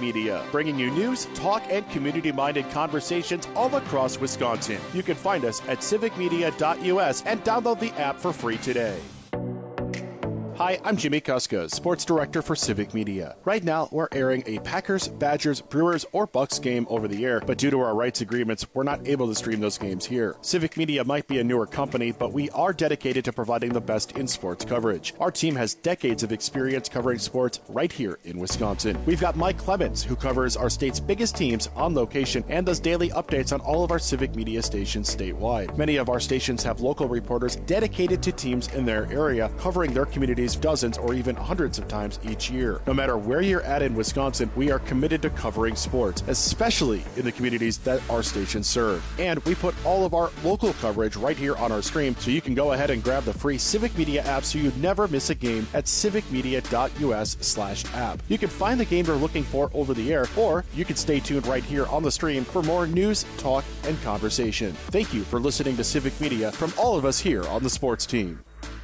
Media, bringing you news, talk, and community-minded conversations all across Wisconsin. You can find us at civicmedia.us and download the app for free today. Hi, I'm Jimmy Kuska, Sports Director for Civic Media. Right now, we're airing a Packers, Badgers, Brewers, or Bucks game over the air, but due to our rights agreements, we're not able to stream those games here. Civic Media might be a newer company, but we are dedicated to providing the best in sports coverage. Our team has decades of experience covering sports right here in Wisconsin. We've got Mike Clemens, who covers our state's biggest teams on location and does daily updates on all of our Civic Media stations statewide. Many of our stations have local reporters dedicated to teams in their area, covering their communities dozens or even hundreds of times each year. No matter where you're at in Wisconsin, we are committed to covering sports, especially in the communities that our stations serve. And we put all of our local coverage right here on our stream, so you can go ahead and grab the free Civic Media app so you never miss a game at civicmedia.us/app. You can find the game you're looking for over the air, or you can stay tuned right here on the stream for more news, talk, and conversation. Thank you for listening to Civic Media from all of us here on the sports team.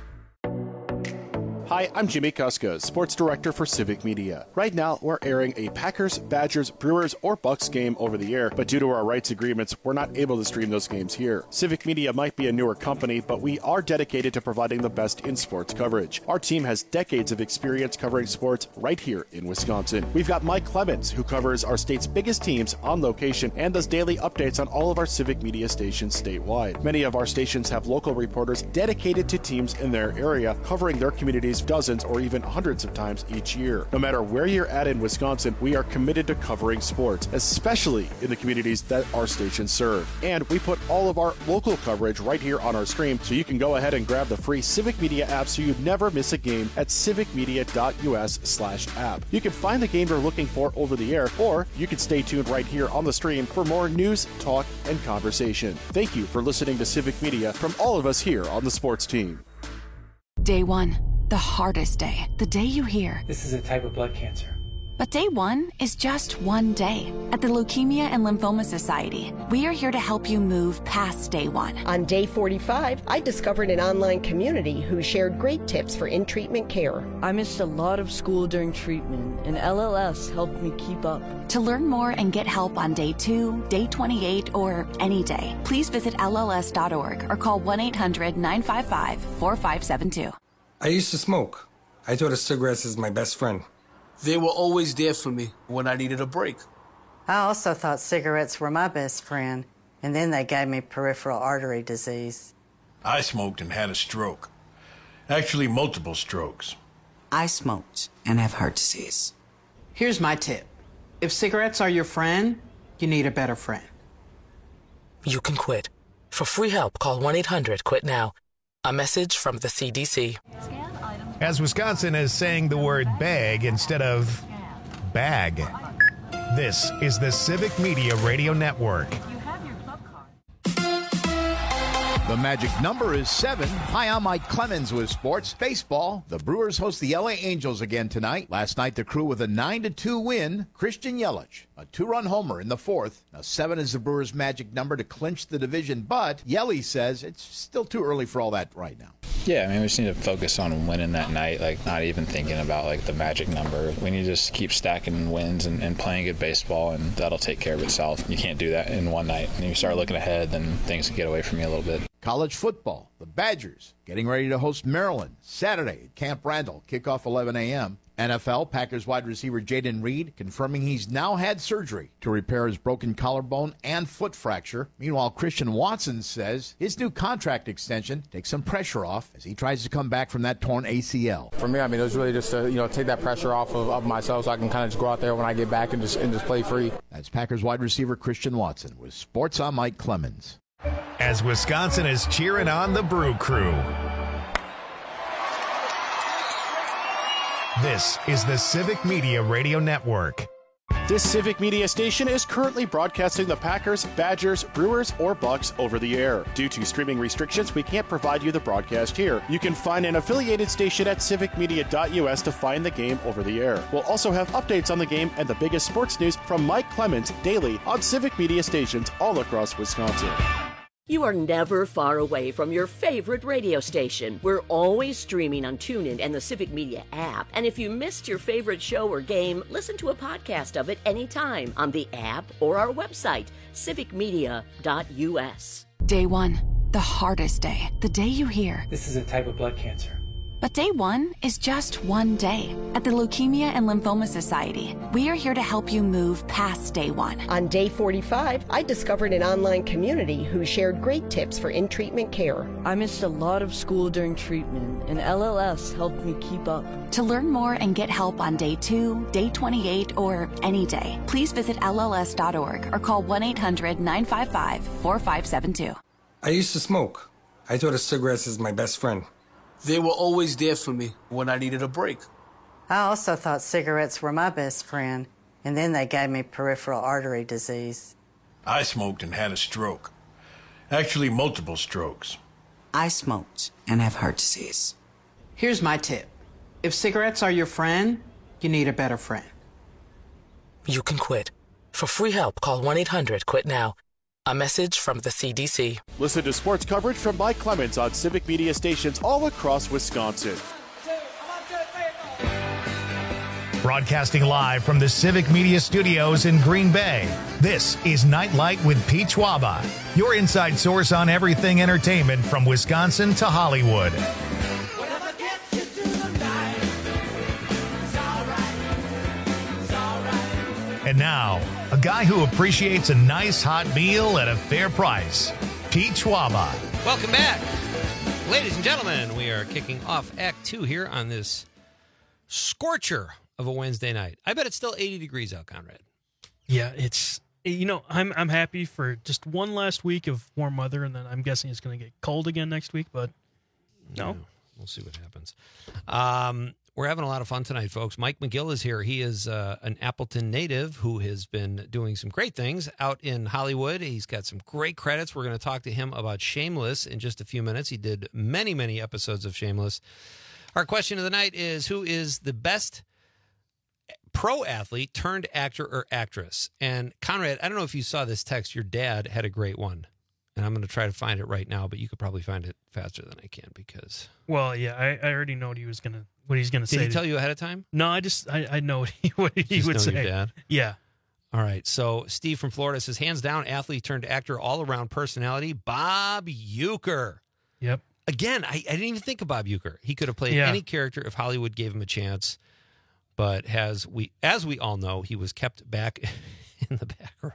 Hi, I'm Jimmy Kuska, Sports Director for Civic Media. Right now, we're airing a Packers, Badgers, Brewers, or Bucks game over the air, but due to our rights agreements, we're not able to stream those games here. Civic Media might be a newer company, but we are dedicated to providing the best in sports coverage. Our team has decades of experience covering sports right here in Wisconsin. We've got Mike Clemens, who covers our state's biggest teams on location and does daily updates on all of our Civic Media stations statewide. Many of our stations have local reporters dedicated to teams in their area, covering their communities dozens or even hundreds of times each year. No matter where you're at in Wisconsin, we are committed to covering sports, especially in the communities that our stations serve. And we put all of our local coverage right here on our stream, so you can go ahead and grab the free Civic Media app so you never miss a game at civicmedia.us/app. You can find the game you're looking for over the air, or you can stay tuned right here on the stream for more news, talk, and conversation. Thank you for listening to Civic Media from all of us here on the sports team. Day one. The hardest day. The day you hear, "This is a type of blood cancer." But day one is just one day. At the Leukemia and Lymphoma Society, we are here to help you move past day one. On day 45, I discovered an online community who shared great tips for in-treatment care. I missed a lot of school during treatment, and LLS helped me keep up. To learn more and get help on day 2, day 28, or any day, please visit LLS.org or call 1-800-955-4572. I used to smoke. I thought of cigarettes as my best friend. They were always there for me when I needed a break. I also thought cigarettes were my best friend, and then they gave me peripheral artery disease. I smoked and had a stroke. Actually, multiple strokes. I smoked and have heart disease. Here's my tip. If cigarettes are your friend, you need a better friend. You can quit. For free help, call 1-800-QUIT-NOW. A message from the CDC. As Wisconsin is saying the word bag instead of bag. This is the Civic Media Radio Network. The magic number is 7. Hi, I'm Mike Clemens with Sports Baseball. The Brewers host the LA Angels again tonight. Last night, the Crew with a 9-2 win. Christian Yelich, a 2-run homer in the 4th. Now, 7 is the Brewers' magic number to clinch the division, but Yelich says it's still too early for all that right now. Yeah, I mean, we just need to focus on winning that night, like not even thinking about like the magic number. We need to just keep stacking wins and playing good baseball, and that'll take care of itself. You can't do that in one night. And you start looking ahead, then things can get away from you a little bit. College football, the Badgers getting ready to host Maryland Saturday at Camp Randall, kickoff 11 a.m. NFL, Packers wide receiver Jayden Reed confirming he's now had surgery to repair his broken collarbone and foot fracture. Meanwhile, Christian Watson says his new contract extension takes some pressure off as he tries to come back from that torn ACL. For me, I mean, it was really just to take that pressure off of myself so I can kind of just go out there when I get back and just play free. That's Packers wide receiver Christian Watson with Sports on Mike Clemens. As Wisconsin is cheering on the Brew Crew. This is the Civic Media Radio Network. This Civic Media station is currently broadcasting the Packers, Badgers, Brewers, or Bucks over the air. Due to streaming restrictions, we can't provide you the broadcast here. You can find an affiliated station at civicmedia.us to find the game over the air. We'll also have updates on the game and the biggest sports news from Mike Clemens daily on Civic Media stations all across Wisconsin. You are never far away from your favorite radio station. We're always streaming on TuneIn and the Civic Media app. And if you missed your favorite show or game, listen to a podcast of it anytime on the app or our website, civicmedia.us. Day one, the hardest day. The day you hear, "This is a type of blood cancer." But day one is just one day. At the Leukemia and Lymphoma Society, we are here to help you move past day one. On day 45, I discovered an online community who shared great tips for in-treatment care. I missed a lot of school during treatment, and LLS helped me keep up. To learn more and get help on day 2, day 28, or any day, please visit LLS.org or call 1-800-955-4572. I used to smoke. I thought of cigarettes as my best friend. They were always there for me when I needed a break. I also thought cigarettes were my best friend, and then they gave me peripheral artery disease. I smoked and had a stroke. Actually, multiple strokes. I smoked and have heart disease. Here's my tip. If cigarettes are your friend, you need a better friend. You can quit. For free help, call 1-800-QUIT-NOW. A message from the CDC. Listen to sports coverage from Mike Clemens on Civic Media stations all across Wisconsin. Broadcasting live from the Civic Media Studios in Green Bay, this is Nightlight with Pete Schwaba, your inside source on everything entertainment from Wisconsin to Hollywood. And now, a guy who appreciates a nice hot meal at a fair price, Pete Schwaba. Welcome back. Ladies and gentlemen, we are kicking off Act 2 here on this scorcher of a Wednesday night. I bet it's still 80 degrees out, Conrad. Yeah, it's, I'm happy for just one last week of warm weather, and then I'm guessing it's going to get cold again next week, but no. Yeah, we'll see what happens. We're having a lot of fun tonight, folks. Mike McGill is here. He is an Appleton native who has been doing some great things out in Hollywood. He's got some great credits. We're going to talk to him about Shameless in just a few minutes. He did many, many episodes of Shameless. Our question of the night is, who is the best pro athlete turned actor or actress? And Conrad, I don't know if you saw this text. Your dad had a great one. And I'm going to try to find it right now, but you could probably find it faster than I can because... Well, yeah, I already know what he's going to say. Did he tell you ahead of time? No, I know what he would say. Your dad? Yeah. All right. So Steve from Florida says, hands down, athlete turned actor, all-around personality, Bob Uecker. Yep. Again, I didn't even think of Bob Uecker. He could have played any character if Hollywood gave him a chance. But as we all know, he was kept back in the back row.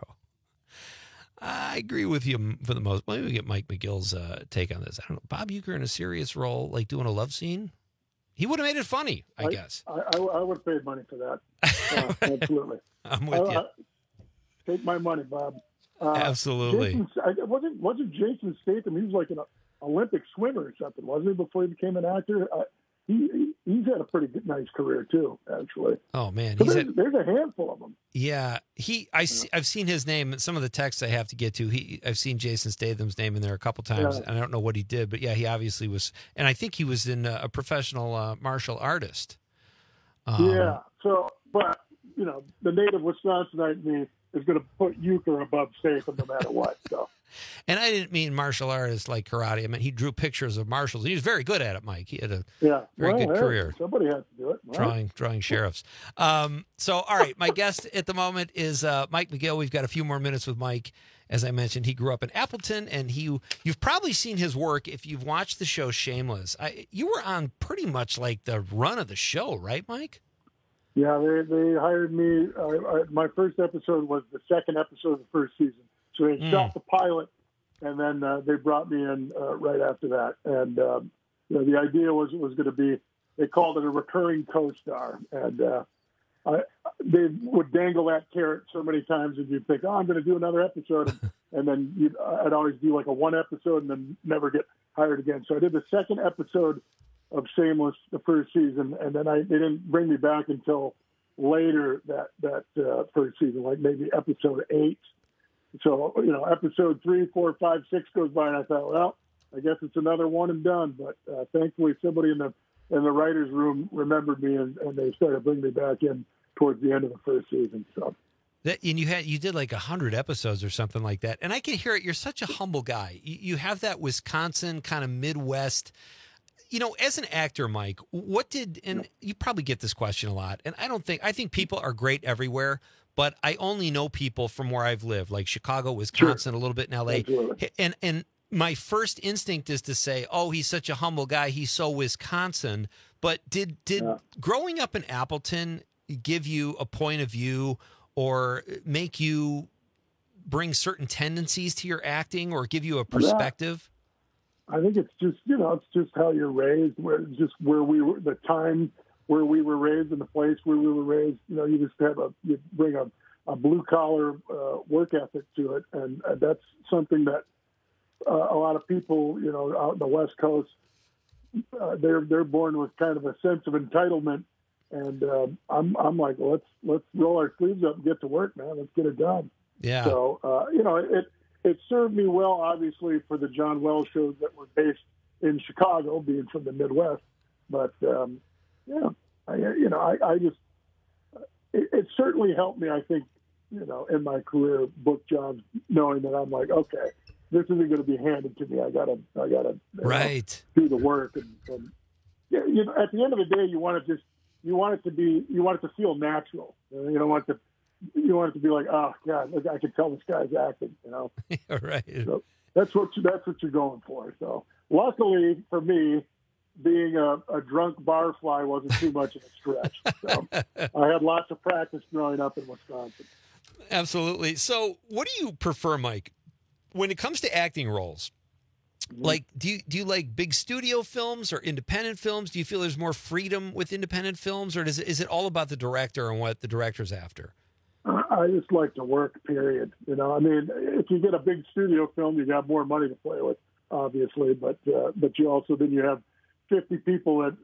I agree with you for the most. Maybe we get Mike McGill's take on this. I don't know. Bob Uecker in a serious role, like doing a love scene, he would have made it funny, I guess. I would have paid money for that. Absolutely. I'm with you. Take my money, Bob. Absolutely. Wasn't Jason Statham? He was like an Olympic swimmer or something, wasn't he? Before he became an actor. He's had a pretty nice career too, actually. Oh man, so there's a handful of them. Yeah, I've seen his name. Some of the texts I have to get to. I've seen Jason Statham's name in there a couple times, and I don't know what he did, but yeah, he obviously was. And I think he was in a professional martial artist. Yeah. So, but the native Wisconsinite in me is going to put Uecker above Statham no matter what. So. And I didn't mean martial artists like karate. I mean, he drew pictures of marshals. He was very good at it, Mike. He had a very good career. Somebody has to do it. Right? Drawing sheriffs. So, all right, my guest at the moment is Mike McGill. We've got a few more minutes with Mike. As I mentioned, he grew up in Appleton, and you've probably seen his work if you've watched the show Shameless. You were on pretty much like the run of the show, right, Mike? Yeah, they hired me. My first episode was the second episode of the first season. So they shot the pilot, and then they brought me in right after that. And the idea was it was going to be, they called it a recurring co-star. And they would dangle that carrot so many times, and you'd think, I'm going to do another episode. And then I'd always do like a one episode and then never get hired again. So I did the second episode of Shameless the first season, and then they didn't bring me back until later that first season, like maybe episode 8. So, episode 3, 4, 5, 6 goes by, and I thought, well, I guess it's another one and done. But thankfully, somebody in the writers' room remembered me, and they started bringing me back in towards the end of the first season. So, And you did like 100 episodes or something like that. And I can hear it. You're such a humble guy. You have that Wisconsin kind of Midwest. As an actor, Mike, and you probably get this question a lot. And I think people are great everywhere, but I only know people from where I've lived, like Chicago, Wisconsin, a little bit in LA. Absolutely. And my first instinct is to say, oh, he's such a humble guy. He's so Wisconsin. But did growing up in Appleton give you a point of view or make you bring certain tendencies to your acting or give you a perspective? I think it's just, it's just how you're raised, where we were, the time where we were raised and the place where we were raised. You just you bring a blue collar work ethic to it. And that's something that a lot of people, out in the West Coast, they're born with kind of a sense of entitlement. And I'm like, well, let's roll our sleeves up and get to work, man. Let's get it done. Yeah. So, it served me well, obviously, for the John Wells shows that were based in Chicago, being from the Midwest. But, it certainly helped me, I think, in my career, book jobs, knowing that I'm like, okay, this isn't going to be handed to me. I gotta do the work. And at the end of the day, you want it to feel natural. You don't want it to be like, oh God, look, I can tell this guy's acting. Right. So that's what you're going for. So luckily for me, being a drunk barfly wasn't too much of a stretch. So I had lots of practice growing up in Wisconsin. Absolutely. So what do you prefer, Mike, when it comes to acting roles? Like, do you like big studio films or independent films? Do you feel there's more freedom with independent films, or is it all about the director and what the director's after? I just like to work, period. If you get a big studio film, you got more money to play with, obviously, but you also, then you have 50 people that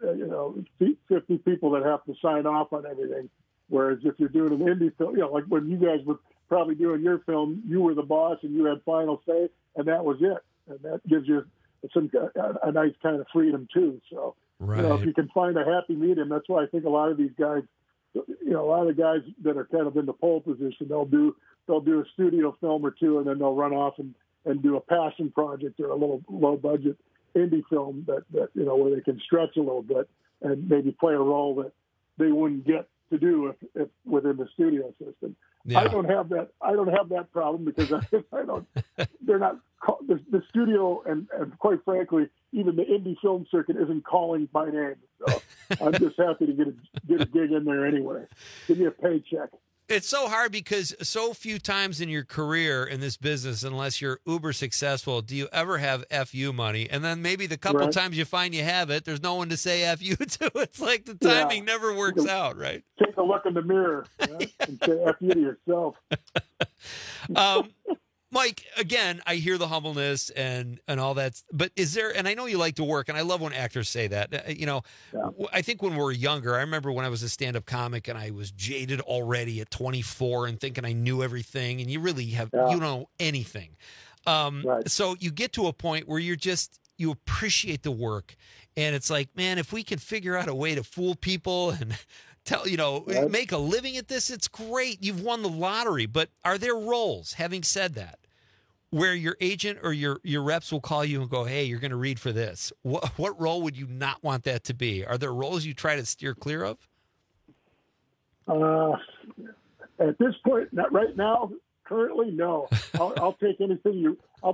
have to sign off on everything. Whereas if you're doing an indie film, like when you guys were probably doing your film, you were the boss and you had final say, and that was it. And that gives you a nice kind of freedom too. So, right. If you can find a happy medium, that's why I think a lot of these guys, a lot of the guys that are kind of in the pole position, they'll do a studio film or two, and then they'll run off and do a passion project or a little low budget indie film that where they can stretch a little bit and maybe play a role that they wouldn't get to do if within the studio system. Yeah. I don't have that problem because they're not the studio and quite frankly, even the indie film circuit isn't calling my name. So I'm just happy to get a gig in there anyway. Give me a paycheck. It's so hard because so few times in your career in this business, unless you're uber successful, do you ever have FU money. And then maybe the couple times you find you have it, there's no one to say FU to. It's like the timing never works out, right? Take a look in the mirror and say FU to yourself. Mike, again, I hear the humbleness and all that, but is there, and I know you like to work, and I love when actors say that, I think when we were younger, I remember when I was a stand-up comic and I was jaded already at 24 and thinking I knew everything, and you really you don't know anything. So you get to a point where you appreciate the work, and it's like, man, if we can figure out a way to fool people and make a living at this, it's great. You've won the lottery. But are there roles, having said that, where your agent or your reps will call you and go, hey, you're going to read for this? What role would you not want that to be? Are there roles you try to steer clear of? At this point, not right now, currently, no. I'll take anything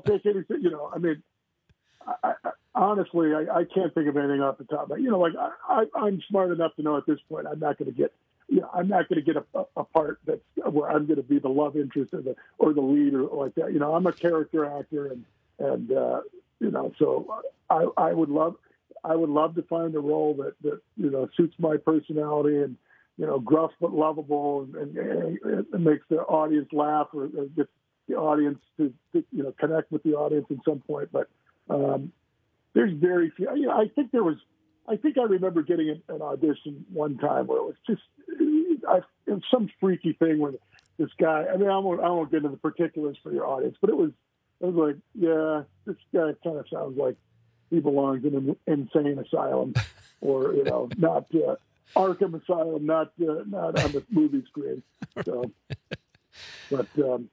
honestly, I can't think of anything off the top. I'm smart enough to know at this point I'm not going to get a part that's where I'm going to be the love interest or the lead or like that. I'm a character actor, and so I would love to find a role that suits my personality and gruff but lovable and makes the audience laugh or gets the audience to connect with the audience at some point, but. There's very few. I think I remember getting an audition one time where it was just it was some freaky thing where this guy. I won't get into the particulars for your audience, but it was like, yeah, this guy kind of sounds like he belongs in an insane asylum, or not Arkham Asylum, not on the movie screen. So. But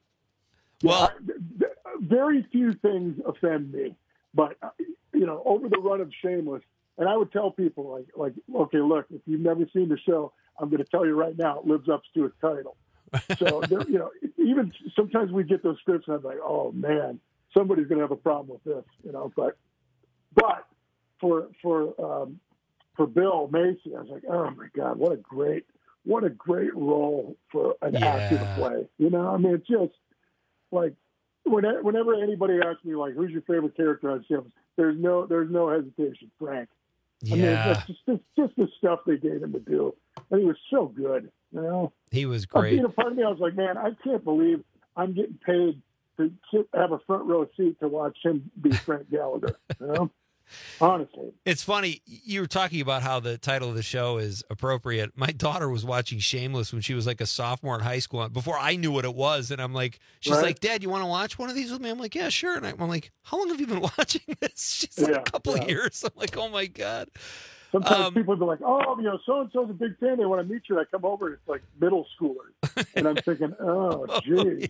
very few things offend me. But over the run of Shameless, and I would tell people like, okay, look, if you've never seen the show, I'm going to tell you right now, it lives up to its title. So even sometimes we get those scripts and I'm like, oh man, somebody's going to have a problem with this, But for Bill Macy, I was like, oh my God, what a great role for an actor to play. It's just like whenever anybody asks me like, who's your favorite character on Shameless, there's no hesitation, Frank. Yeah. It's just the stuff they gave him to do, and he was so good. He was great. Part of me, I was like, man, I can't believe I'm getting paid to have a front row seat to watch him be Frank Gallagher. Honestly, it's funny. You were talking about how the title of the show is appropriate. My daughter was watching Shameless when she was like a sophomore in high school before I knew what it was. And I'm like, she's like, Dad, you want to watch one of these with me? I'm like, yeah, sure. And I'm like, how long have you been watching this? She's like, a couple of years. I'm like, oh my God. Sometimes people be like, oh, so-and-so's a big fan. They want to meet you. And I come over and it's like middle schoolers. And I'm thinking, oh, geez.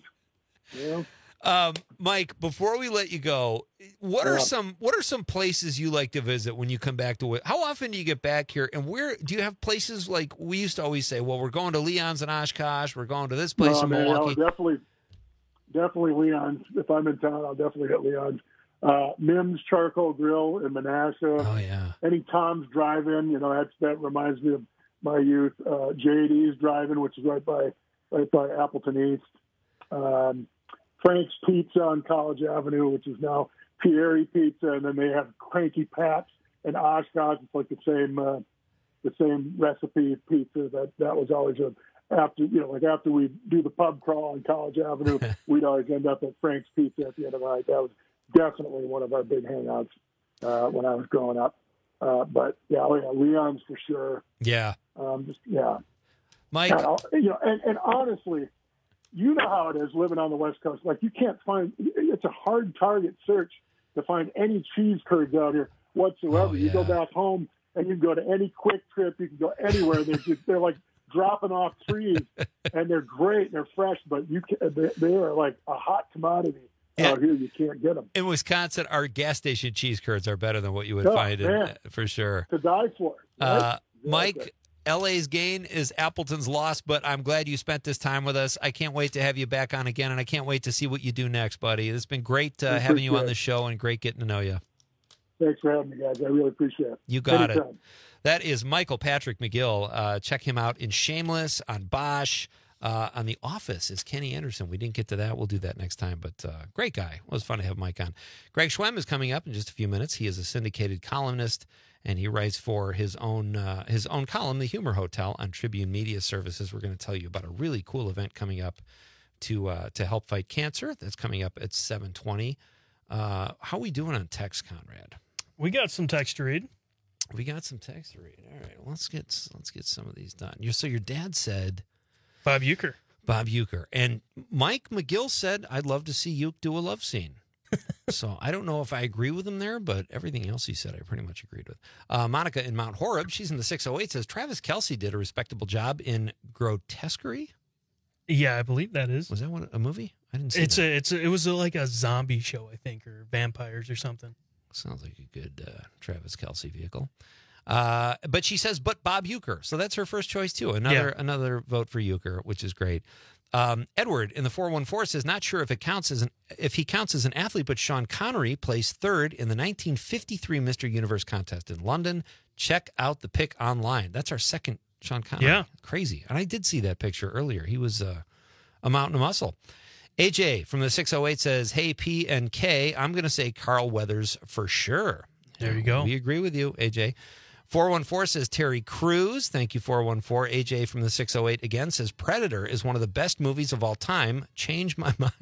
Mike, before we let you go, what are some places you like to visit when you come back to it? How often do you get back here, and where do you have places like we used to always say? Well, we're going to Leon's in Oshkosh. We're going to this place in Milwaukee. Definitely Leon's. If I'm in town, I'll definitely hit Leon's. Mims Charcoal Grill in Menasha. Oh yeah. Any Tom's Drive-In, that reminds me of my youth. JD's Drive-In, which is right by Appleton East. Frank's Pizza on College Avenue, which is now Pieri Pizza, and then they have Cranky Pat's and Oshkosh. It's like the same recipe pizza that was always after we do the pub crawl on College Avenue, we'd always end up at Frank's Pizza at the end of the night. That was definitely one of our big hangouts when I was growing up. But Leon's for sure. Yeah. Mike. And honestly, you know how it is living on the West Coast. Like, you can't find – it's a hard target search to find any cheese curds out here whatsoever. Oh, yeah. You go back home and you can go to any Quick Trip. You can go anywhere. They're like dropping off trees, and they're great and they're fresh, but they are like a hot commodity out here. You can't get them. In Wisconsin, our gas station cheese curds are better than what you would find for sure. To die for. Right? Mike, LA's gain is Appleton's loss, but I'm glad you spent this time with us. I can't wait to have you back on again, and I can't wait to see what you do next, buddy. It's been great having you on the show and great getting to know you. Thanks for having me, guys. I really appreciate it. You got it. That is Michael Patrick McGill. Check him out in Shameless, on Bosch, on The Office is Kenny Anderson. We didn't get to that. We'll do that next time, but great guy. It was fun to have Mike on. Greg Schwem is coming up in just a few minutes. He is a syndicated columnist, and he writes for his own column, The Humor Hotel, on Tribune Media Services. We're going to tell you about a really cool event coming up to help fight cancer. That's coming up at 7:20. How are we doing on text, Conrad? We got some text to read. All right, let's get some of these done. So your dad said Bob Uecker, and Mike McGill said, "I'd love to see Uke do a love scene." So I don't know if I agree with him there, but everything else he said I pretty much agreed with. Monica in Mount Horeb, she's in the 608, says Travis Kelce did a respectable job in Grotesquerie. Yeah, I believe that is. Was that a movie? I didn't see that. It was like a zombie show, I think, or vampires or something. Sounds like a good Travis Kelce vehicle. But she says, but Bob Uecker. So that's her first choice, too. Another vote for Uecker, which is great. Edward in the 414 says, not sure if he counts as an athlete, but Sean Connery placed third in the 1953 Mr. Universe contest in London. Check out the pic online. That's our second Sean Connery. Yeah. Crazy. And I did see that picture earlier. He was a mountain of muscle. AJ from the 608 says, hey, P and K, I'm going to say Carl Weathers for sure. There you go. We agree with you, AJ. 414 says Terry Crews. Thank you, 414. AJ from the 608 again says Predator is one of the best movies of all time. Changed my mind.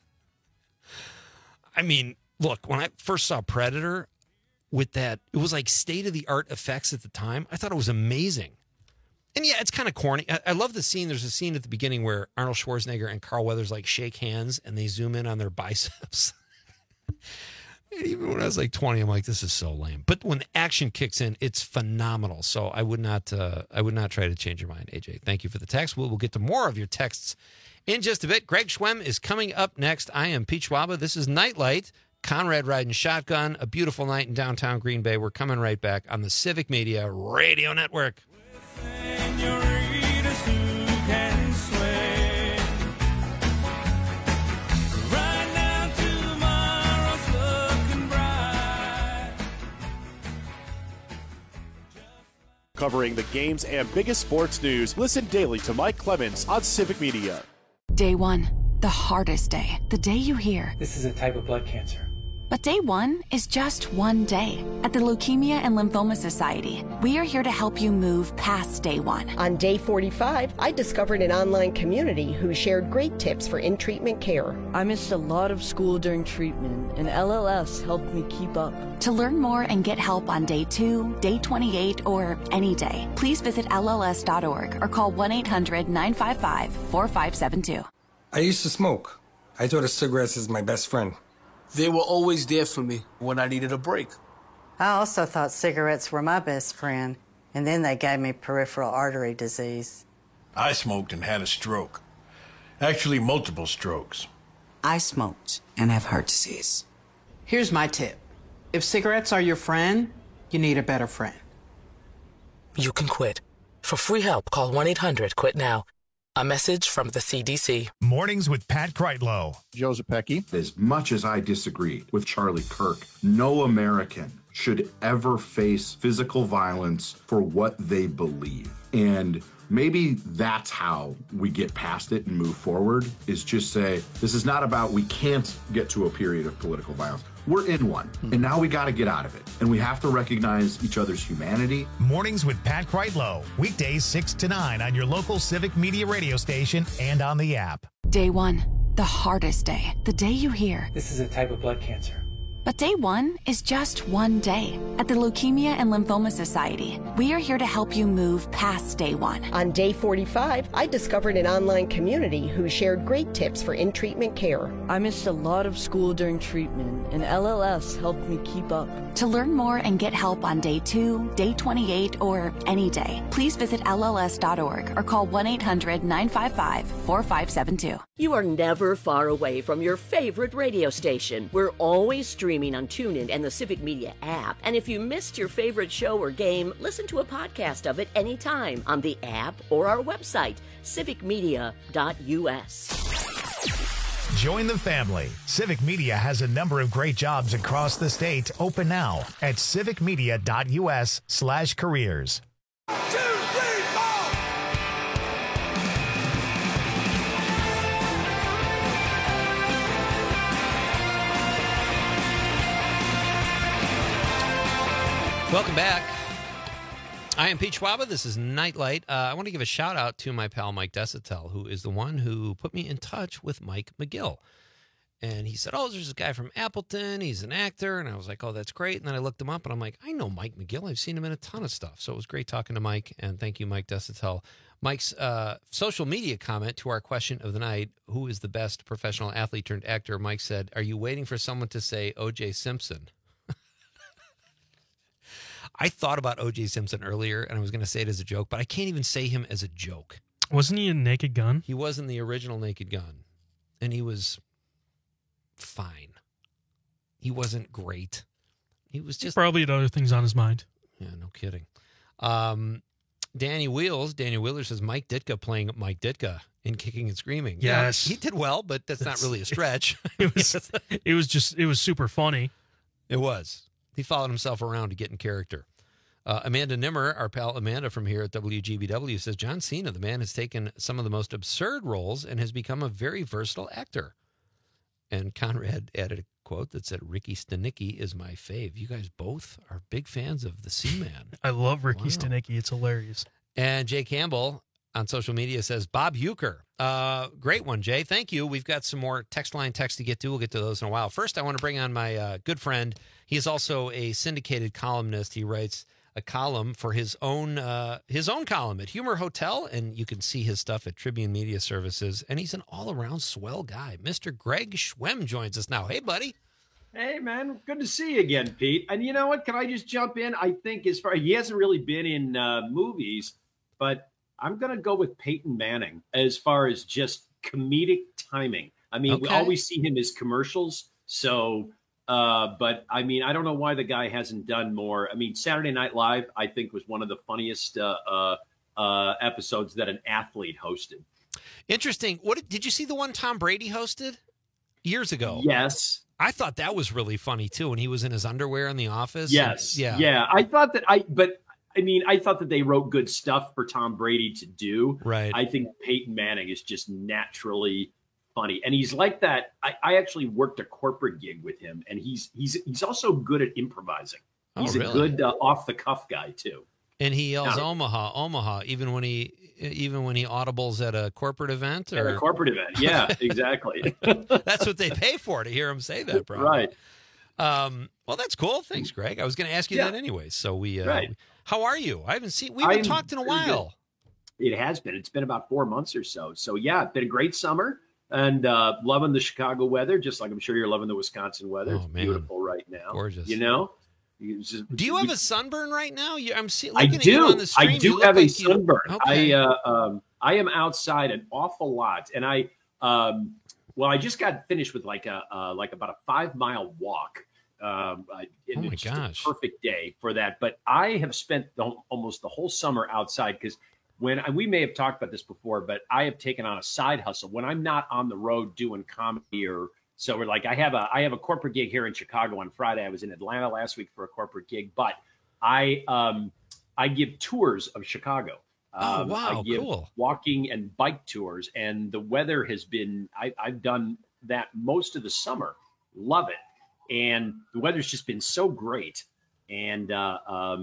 I mean, look, when I first saw Predator with that, it was like state-of-the-art effects at the time. I thought it was amazing. And yeah, it's kind of corny. I love the scene. There's a scene at the beginning where Arnold Schwarzenegger and Carl Weathers like shake hands and they zoom in on their biceps. And even when I was like 20, I'm like, this is so lame. But when the action kicks in, it's phenomenal. So I would not try to change your mind, AJ. Thank you for the text. We'll get to more of your texts In just a bit, Greg Schwem is coming up next. I am Pete Schwaba. This is Nightlight. Conrad riding shotgun. A beautiful night in downtown Green Bay. We're coming right back on the Civic Media Radio Network. Covering the games and biggest sports news. Listen daily to Mike Clemens on Civic Media. Day one, the hardest day. The day you hear. This is a type of blood cancer. But day one is just one day. At the Leukemia and Lymphoma Society, we are here to help you move past day one. On day 45, I discovered an online community who shared great tips for in-treatment care. I missed a lot of school during treatment, and LLS helped me keep up. To learn more and get help on day 2, day 28, or any day, please visit LLS.org or call 1-800-955-4572. I used to smoke. I thought of cigarettes as my best friend. They were always there for me when I needed a break. I also thought cigarettes were my best friend, and then they gave me peripheral artery disease. I smoked and had a stroke. Actually, multiple strokes. I smoked and have heart disease. Here's my tip. If cigarettes are your friend, you need a better friend. You can quit. For free help, call 1-800-QUIT-NOW. A message from the CDC. Mornings with Pat Kreitlow. Joe Zepecki. As much as I disagree with Charlie Kirk, no American should ever face physical violence for what they believe. And maybe that's how we get past it and move forward, is just say, this is not about we can't get to a period of political violence. We're in one, and now we got to get out of it. And we have to recognize each other's humanity. Mornings with Pat Kreitlow. Weekdays 6 to 9 on your local Civic Media radio station and on the app. Day one, the hardest day. The day you hear. This is a type of blood cancer. But day one is just one day. At the Leukemia and Lymphoma Society, we are here to help you move past day one. On day 45, I discovered an online community who shared great tips for in-treatment care. I missed a lot of school during treatment, and LLS helped me keep up. To learn more and get help on day 2, day 28, or any day, please visit LLS.org or call 1-800-955-4572. You are never far away from your favorite radio station. We're always streaming on TuneIn and the Civic Media app. And if you missed your favorite show or game, listen to a podcast of it anytime on the app or our website, civicmedia.us. Join the family. Civic Media has a number of great jobs across the state open now at civicmedia.us/careers. Welcome back. I am Pete Schwaba. This is Nightlight. I want to give a shout out to my pal Mike Desitel, who is the one who put me in touch with Mike McGill. And he said, there's this guy from Appleton. He's an actor. And I was like, that's great. And then I looked him up and I'm like, I know Mike McGill. I've seen him in a ton of stuff. So it was great talking to Mike. And thank you, Mike Desitel. Mike's social media comment to our question of the night, who is the best professional athlete turned actor? Mike said, are you waiting for someone to say O.J. Simpson? I thought about O.J. Simpson earlier, and I was going to say it as a joke, but I can't even say him as a joke. Wasn't he in Naked Gun? He was in the original Naked Gun, and he was fine. He wasn't great. He was just... He probably had other things on his mind. Yeah, no kidding. Daniel Wheeler says Mike Ditka playing Mike Ditka in Kicking and Screaming. Yes. He did well, but that's not really a stretch. It was super funny. It was. He followed himself around to get in character. Amanda Nimmer, our pal Amanda from here at WGBW, says John Cena, the man, has taken some of the most absurd roles and has become a very versatile actor. And Conrad added a quote that said, Ricky Stenicki is my fave. You guys both are big fans of the Seaman. I love Ricky Stenicki. It's hilarious. And Jay Campbell on social media says, Bob Uecker. Great one, Jay. Thank you. We've got some more text to get to. We'll get to those in a while. First, I want to bring on my good friend. He is also a syndicated columnist. He writes a column for his own column at Humor Hotel, and you can see his stuff at Tribune Media Services. And he's an all-around swell guy. Mr. Greg Schwem joins us now. Hey, buddy. Hey, man. Good to see you again, Pete. And you know what? Can I just jump in? I think he hasn't really been in movies, but I'm going to go with Peyton Manning as far as just comedic timing. I mean, we Okay. always see him as commercials. So, but I mean, I don't know why the guy hasn't done more. I mean, Saturday Night Live, I think, was one of the funniest episodes that an athlete hosted. Interesting. What did you see the one Tom Brady hosted years ago? Yes. I thought that was really funny too when he was in his underwear in the office. Yes. Yeah. Yeah. I thought that I thought that they wrote good stuff for Tom Brady to do. Right. I think Peyton Manning is just naturally funny. And he's like that. I actually worked a corporate gig with him, and he's also good at improvising. He's really? a good off the cuff guy too. And he yells Now- Omaha, even when he audibles at a corporate event. At a corporate event. Yeah, exactly. That's what they pay for, to hear him say that, bro. Right. Well, that's cool. Thanks, Greg. I was going to ask you Yeah. that anyway. So Right. how are you? I haven't seen. We haven't I'm talked in a very good. while. It has been. It's been about 4 months or so. So yeah, it's been a great summer, and loving the Chicago weather, just like I'm sure you're loving the Wisconsin weather. It's man. beautiful right now. Gorgeous. You know. Do you have a sunburn right now? I'm looking I at you on do. the stream. I You do look have a like you- sunburn. Okay. I am outside an awful lot, and I just got finished with like about a 5-mile walk. It's just gosh. a perfect day for that. But I have spent almost the whole summer outside because we may have talked about this before, but I have taken on a side hustle when I'm not on the road doing comedy or. So we're like, I have a corporate gig here in Chicago on Friday. I was in Atlanta last week for a corporate gig, but I give tours of Chicago. Oh, wow, I give cool. walking and bike tours, and the weather has been. I've done that most of the summer. Love it, and the weather's just been so great. And I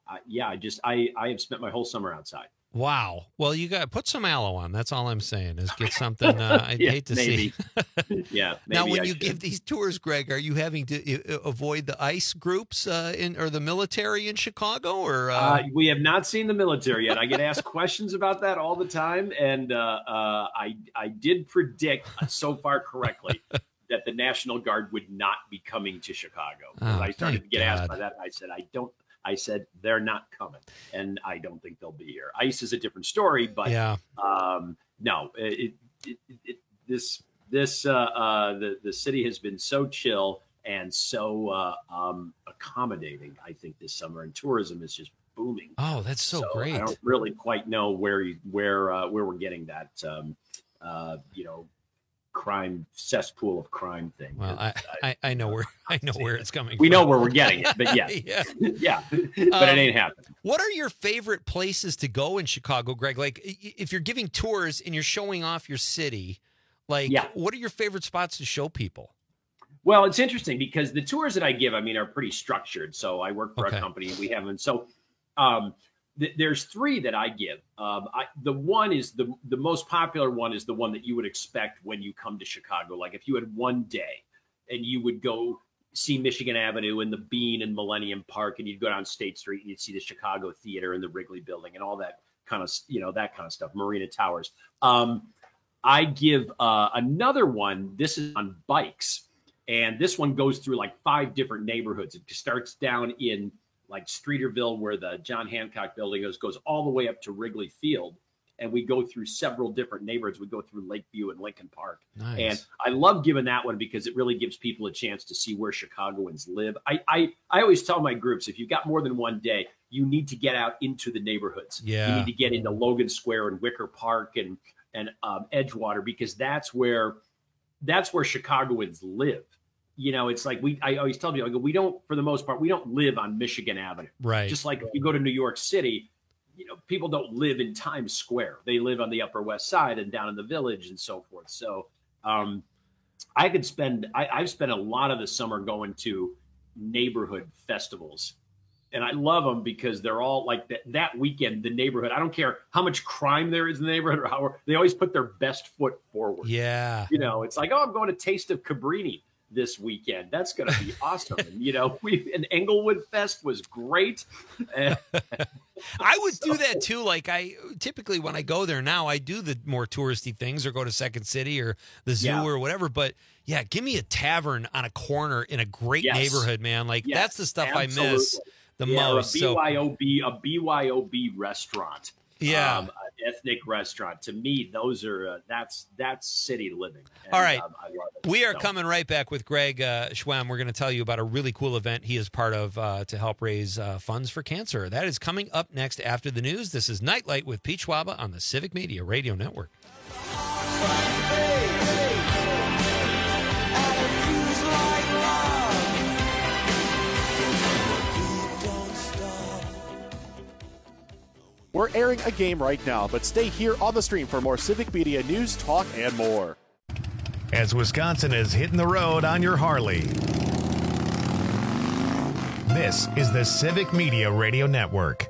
have spent my whole summer outside. Wow. Well, you got put some aloe on. That's all I'm saying. Is get something. I'd Yeah, hate to maybe. see. Yeah. Now, maybe when I you should. give these tours, Greg, are you having to avoid the ICE groups or the military in Chicago? Or we have not seen the military yet. I get asked questions about that all the time, and I did predict so far correctly that the National Guard would not be coming to Chicago. Oh, I started to thank get asked God. by that. I said they're not coming, and I don't think they'll be here. ICE is a different story, but Yeah. no, the city has been so chill and so accommodating. I think this summer, and tourism is just booming. Oh, that's so great. I don't really quite know where we're getting that crime cesspool of crime thing. Well, I know where it's coming. We from. know where we're getting it, but yeah, Yeah. yeah, but it ain't happening. What are your favorite places to go in Chicago, Greg? Like, if you're giving tours and you're showing off your city, like, what are your favorite spots to show people? Well, it's interesting because the tours that I give, are pretty structured. So I work for a company, and we have them. So there's 3 that I give. The one is the most popular one is the one that you would expect when you come to Chicago. Like if you had one day and you would go see Michigan Avenue and the Bean and Millennium Park, and you'd go down State Street and you'd see the Chicago Theater and the Wrigley Building and all that kind of, stuff, Marina Towers. I give another one. This is on bikes. And this one goes through like 5 different neighborhoods. It starts down in like Streeterville, where the John Hancock building goes all the way up to Wrigley Field. And we go through several different neighborhoods. We go through Lakeview and Lincoln Park. Nice. And I love giving that one because it really gives people a chance to see where Chicagoans live. I always tell my groups, if you've got more than one day, you need to get out into the neighborhoods. Yeah. You need to get into Logan Square and Wicker Park and Edgewater, because that's where Chicagoans live. It's like I always tell people, we don't, for the most part, we don't live on Michigan Avenue. Right. Just like if you go to New York City, people don't live in Times Square. They live on the Upper West Side and down in the Village and so forth. So I've spent a lot of the summer going to neighborhood festivals. And I love them because they're all like that weekend, the neighborhood. I don't care how much crime there is in the neighborhood or how they always put their best foot forward. Yeah. It's like, I'm going to Taste of Cabrini this weekend. That's going to be awesome. And Englewood Fest was great. I would do that too. Like I typically, when I go there now, I do the more touristy things or go to Second City or the zoo or whatever. But yeah, give me a tavern on a corner in a great neighborhood, man. Like that's the stuff I miss the most. A BYOB restaurant. Yeah. ethnic restaurant. To me, those are that's city living. And, all right. I love it. We are coming right back with Greg Schwem. We're going to tell you about a really cool event he is part of to help raise funds for cancer. That is coming up next after the news. This is Nightlight with Pete Schwaba on the Civic Media Radio Network. We're airing a game right now, but stay here on the stream for more Civic Media news, talk, and more. As Wisconsin is hitting the road on your Harley. This is the Civic Media Radio Network.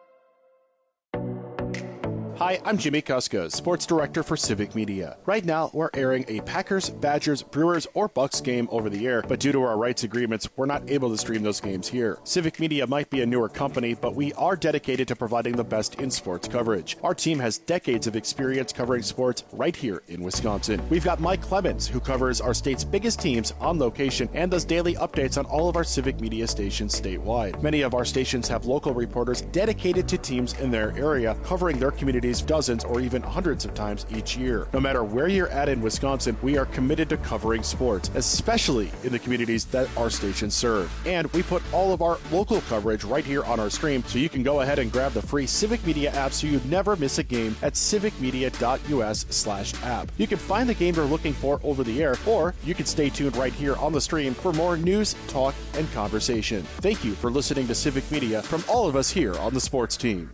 Hi, I'm Jimmy Kuska, Sports Director for Civic Media. Right now, we're airing a Packers, Badgers, Brewers, or Bucks game over the air, but due to our rights agreements, we're not able to stream those games here. Civic Media might be a newer company, but we are dedicated to providing the best in sports coverage. Our team has decades of experience covering sports right here in Wisconsin. We've got Mike Clemens, who covers our state's biggest teams on location and does daily updates on all of our Civic Media stations statewide. Many of our stations have local reporters dedicated to teams in their area, covering their communities dozens or even hundreds of times each year. No matter where you're at in Wisconsin, we are committed to covering sports, especially in the communities that our stations serve. And we put all of our local coverage right here on our stream, so you can go ahead and grab the free Civic Media app so you never miss a game at civicmedia.us/app. You can find the game you're looking for over the air, or you can stay tuned right here on the stream for more news, talk, and conversation. Thank you for listening to Civic Media from all of us here on the sports team.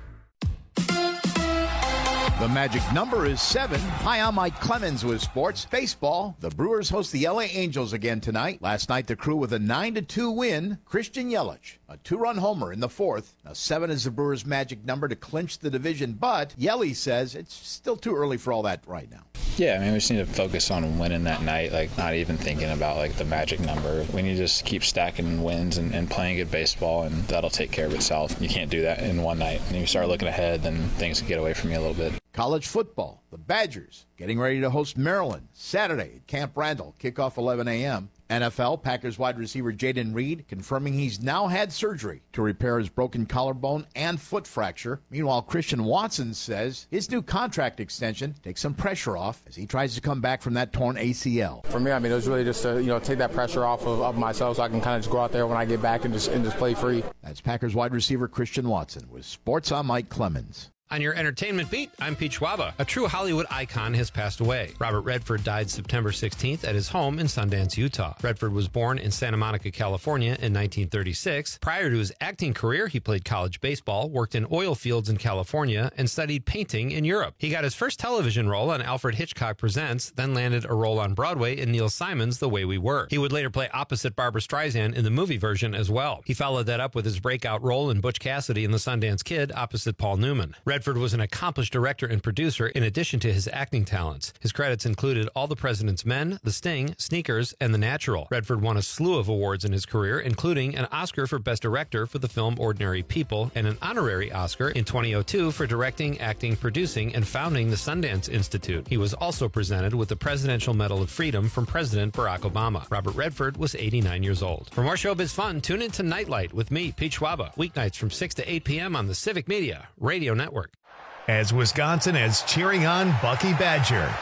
The magic number is 7. Hi, I'm Mike Clemens with Sports Baseball. The Brewers host the LA Angels again tonight. Last night, the Crew with a 9-2 win. Christian Yelich, a 2-run homer in the 4th. Now, 7 is the Brewers' magic number to clinch the division, but Yelich says it's still too early for all that right now. Yeah, I mean, we just need to focus on winning that night, like not even thinking about like the magic number. We need to just keep stacking wins and playing good baseball, and that'll take care of itself. You can't do that in one night. And if you start looking ahead, then things can get away from you a little bit. College football, the Badgers getting ready to host Maryland Saturday at Camp Randall, kickoff 11 a.m. NFL, Packers wide receiver Jayden Reed confirming he's now had surgery to repair his broken collarbone and foot fracture. Meanwhile, Christian Watson says his new contract extension takes some pressure off as he tries to come back from that torn ACL. For me, I mean, it was really just to take that pressure off of myself so I can kind of just go out there when I get back and just play free. That's Packers wide receiver Christian Watson with Sports on Mike Clemens. On your entertainment beat, I'm Pete Schwaba. A true Hollywood icon has passed away. Robert Redford died September 16th at his home in Sundance, Utah. Redford was born in Santa Monica, California in 1936. Prior to his acting career, he played college baseball, worked in oil fields in California, and studied painting in Europe. He got his first television role on Alfred Hitchcock Presents, then landed a role on Broadway in Neil Simon's The Way We Were. He would later play opposite Barbra Streisand in the movie version as well. He followed that up with his breakout role in Butch Cassidy in The Sundance Kid opposite Paul Newman. Redford was an accomplished director and producer in addition to his acting talents. His credits included All the President's Men, The Sting, Sneakers, and The Natural. Redford won a slew of awards in his career, including an Oscar for Best Director for the film Ordinary People and an honorary Oscar in 2002 for directing, acting, producing, and founding the Sundance Institute. He was also presented with the Presidential Medal of Freedom from President Barack Obama. Robert Redford was 89 years old. For more showbiz fun, tune in to Nightlight with me, Pete Schwaba, weeknights from 6 to 8 p.m. on the Civic Media Radio Network. As Wisconsin is cheering on Bucky Badger.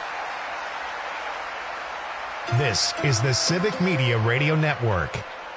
This is the Civic Media Radio Network.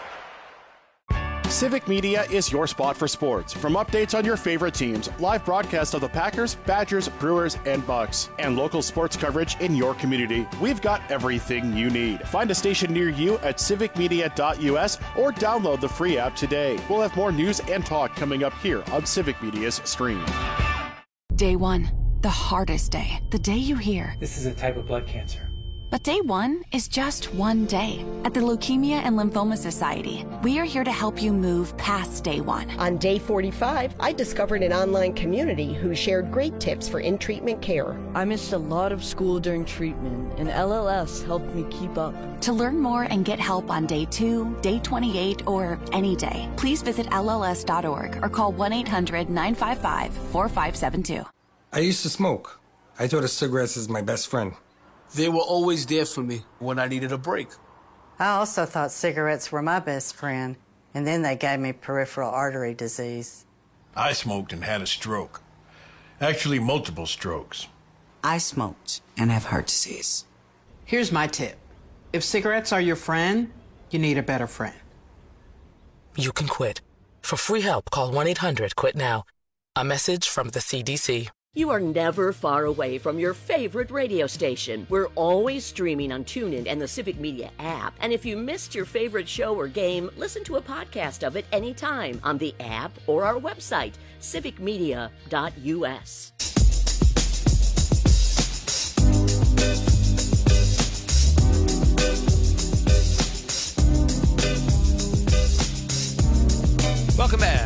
Civic Media is your spot for sports. From updates on your favorite teams, live broadcasts of the Packers, Badgers, Brewers, and Bucks, and local sports coverage in your community, we've got everything you need. Find a station near you at civicmedia.us or download the free app today. We'll have more news and talk coming up here on Civic Media's stream. Day 1, the hardest day. The day you hear, "This is a type of blood cancer." But day 1 is just one day. At the Leukemia and Lymphoma Society, we are here to help you move past day 1. On day 45, I discovered an online community who shared great tips for in-treatment care. I missed a lot of school during treatment, and LLS helped me keep up. To learn more and get help on day 2, day 28, or any day, please visit LLS.org or call 1-800-955-4572. I used to smoke. I thought of cigarettes as my best friend. They were always there for me when I needed a break. I also thought cigarettes were my best friend, and then they gave me peripheral artery disease. I smoked and had a stroke. Actually, multiple strokes. I smoked and have heart disease. Here's my tip. If cigarettes are your friend, you need a better friend. You can quit. For free help, call 1-800-QUIT-NOW. A message from the CDC. You are never far away from your favorite radio station. We're always streaming on TuneIn and the Civic Media app. And if you missed your favorite show or game, listen to a podcast of it anytime on the app or our website, civicmedia.us. Welcome back.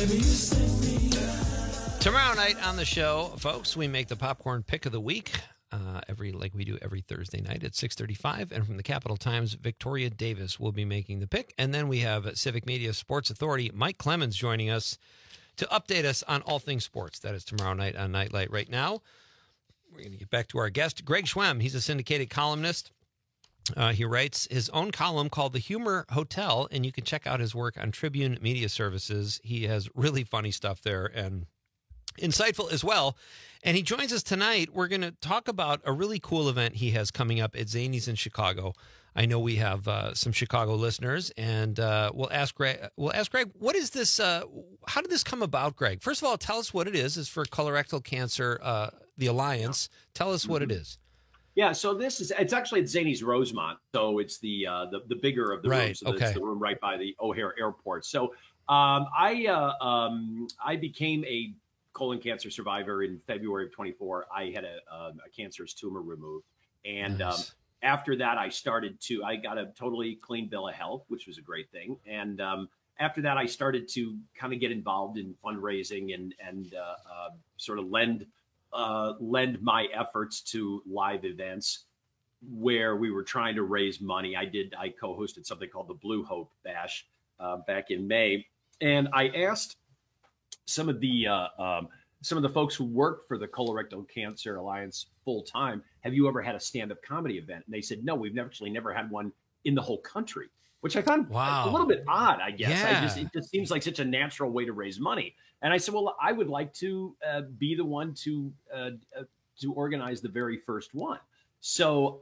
Tomorrow night on the show, folks, we make the popcorn pick of the week like we do every Thursday night at 6:35. And from the Capital Times, Victoria Davis will be making the pick. And then we have Civic Media Sports Authority, Mike Clemens, joining us to update us on all things sports. That is tomorrow night on Nightlight. Right now, we're going to get back to our guest, Greg Schwemm. He's a syndicated columnist. He writes his own column called The Humor Hotel, and you can check out his work on Tribune Media Services. He has really funny stuff there and insightful as well. And he joins us tonight. We're going to talk about a really cool event he has coming up at Zanies in Chicago. I know we have some Chicago listeners, and we'll ask Greg, what is this? How did this come about, Greg? First of all, tell us what it is. It's for colorectal cancer, the Alliance. Tell us what it is. Yeah, so it's actually at Zanies Rosemont. So it's the bigger of the rooms. So it's the room right by the O'Hare Airport. So I became a colon cancer survivor in February of 24. I had a cancerous tumor removed. And after that, I got a totally clean bill of health, which was a great thing. And after that, I started to kind of get involved in fundraising and sort of lend my efforts to live events where we were trying to raise money. I co-hosted something called the Blue Hope Bash back in May. And I asked some of the folks who work for the Colorectal Cancer Alliance full time, have you ever had a stand-up comedy event? And they said, no, we've never had one in the whole country, which I found a little bit odd, I guess. Yeah. It just seems like such a natural way to raise money. And I said, well, I would like to be the one to organize the very first one. So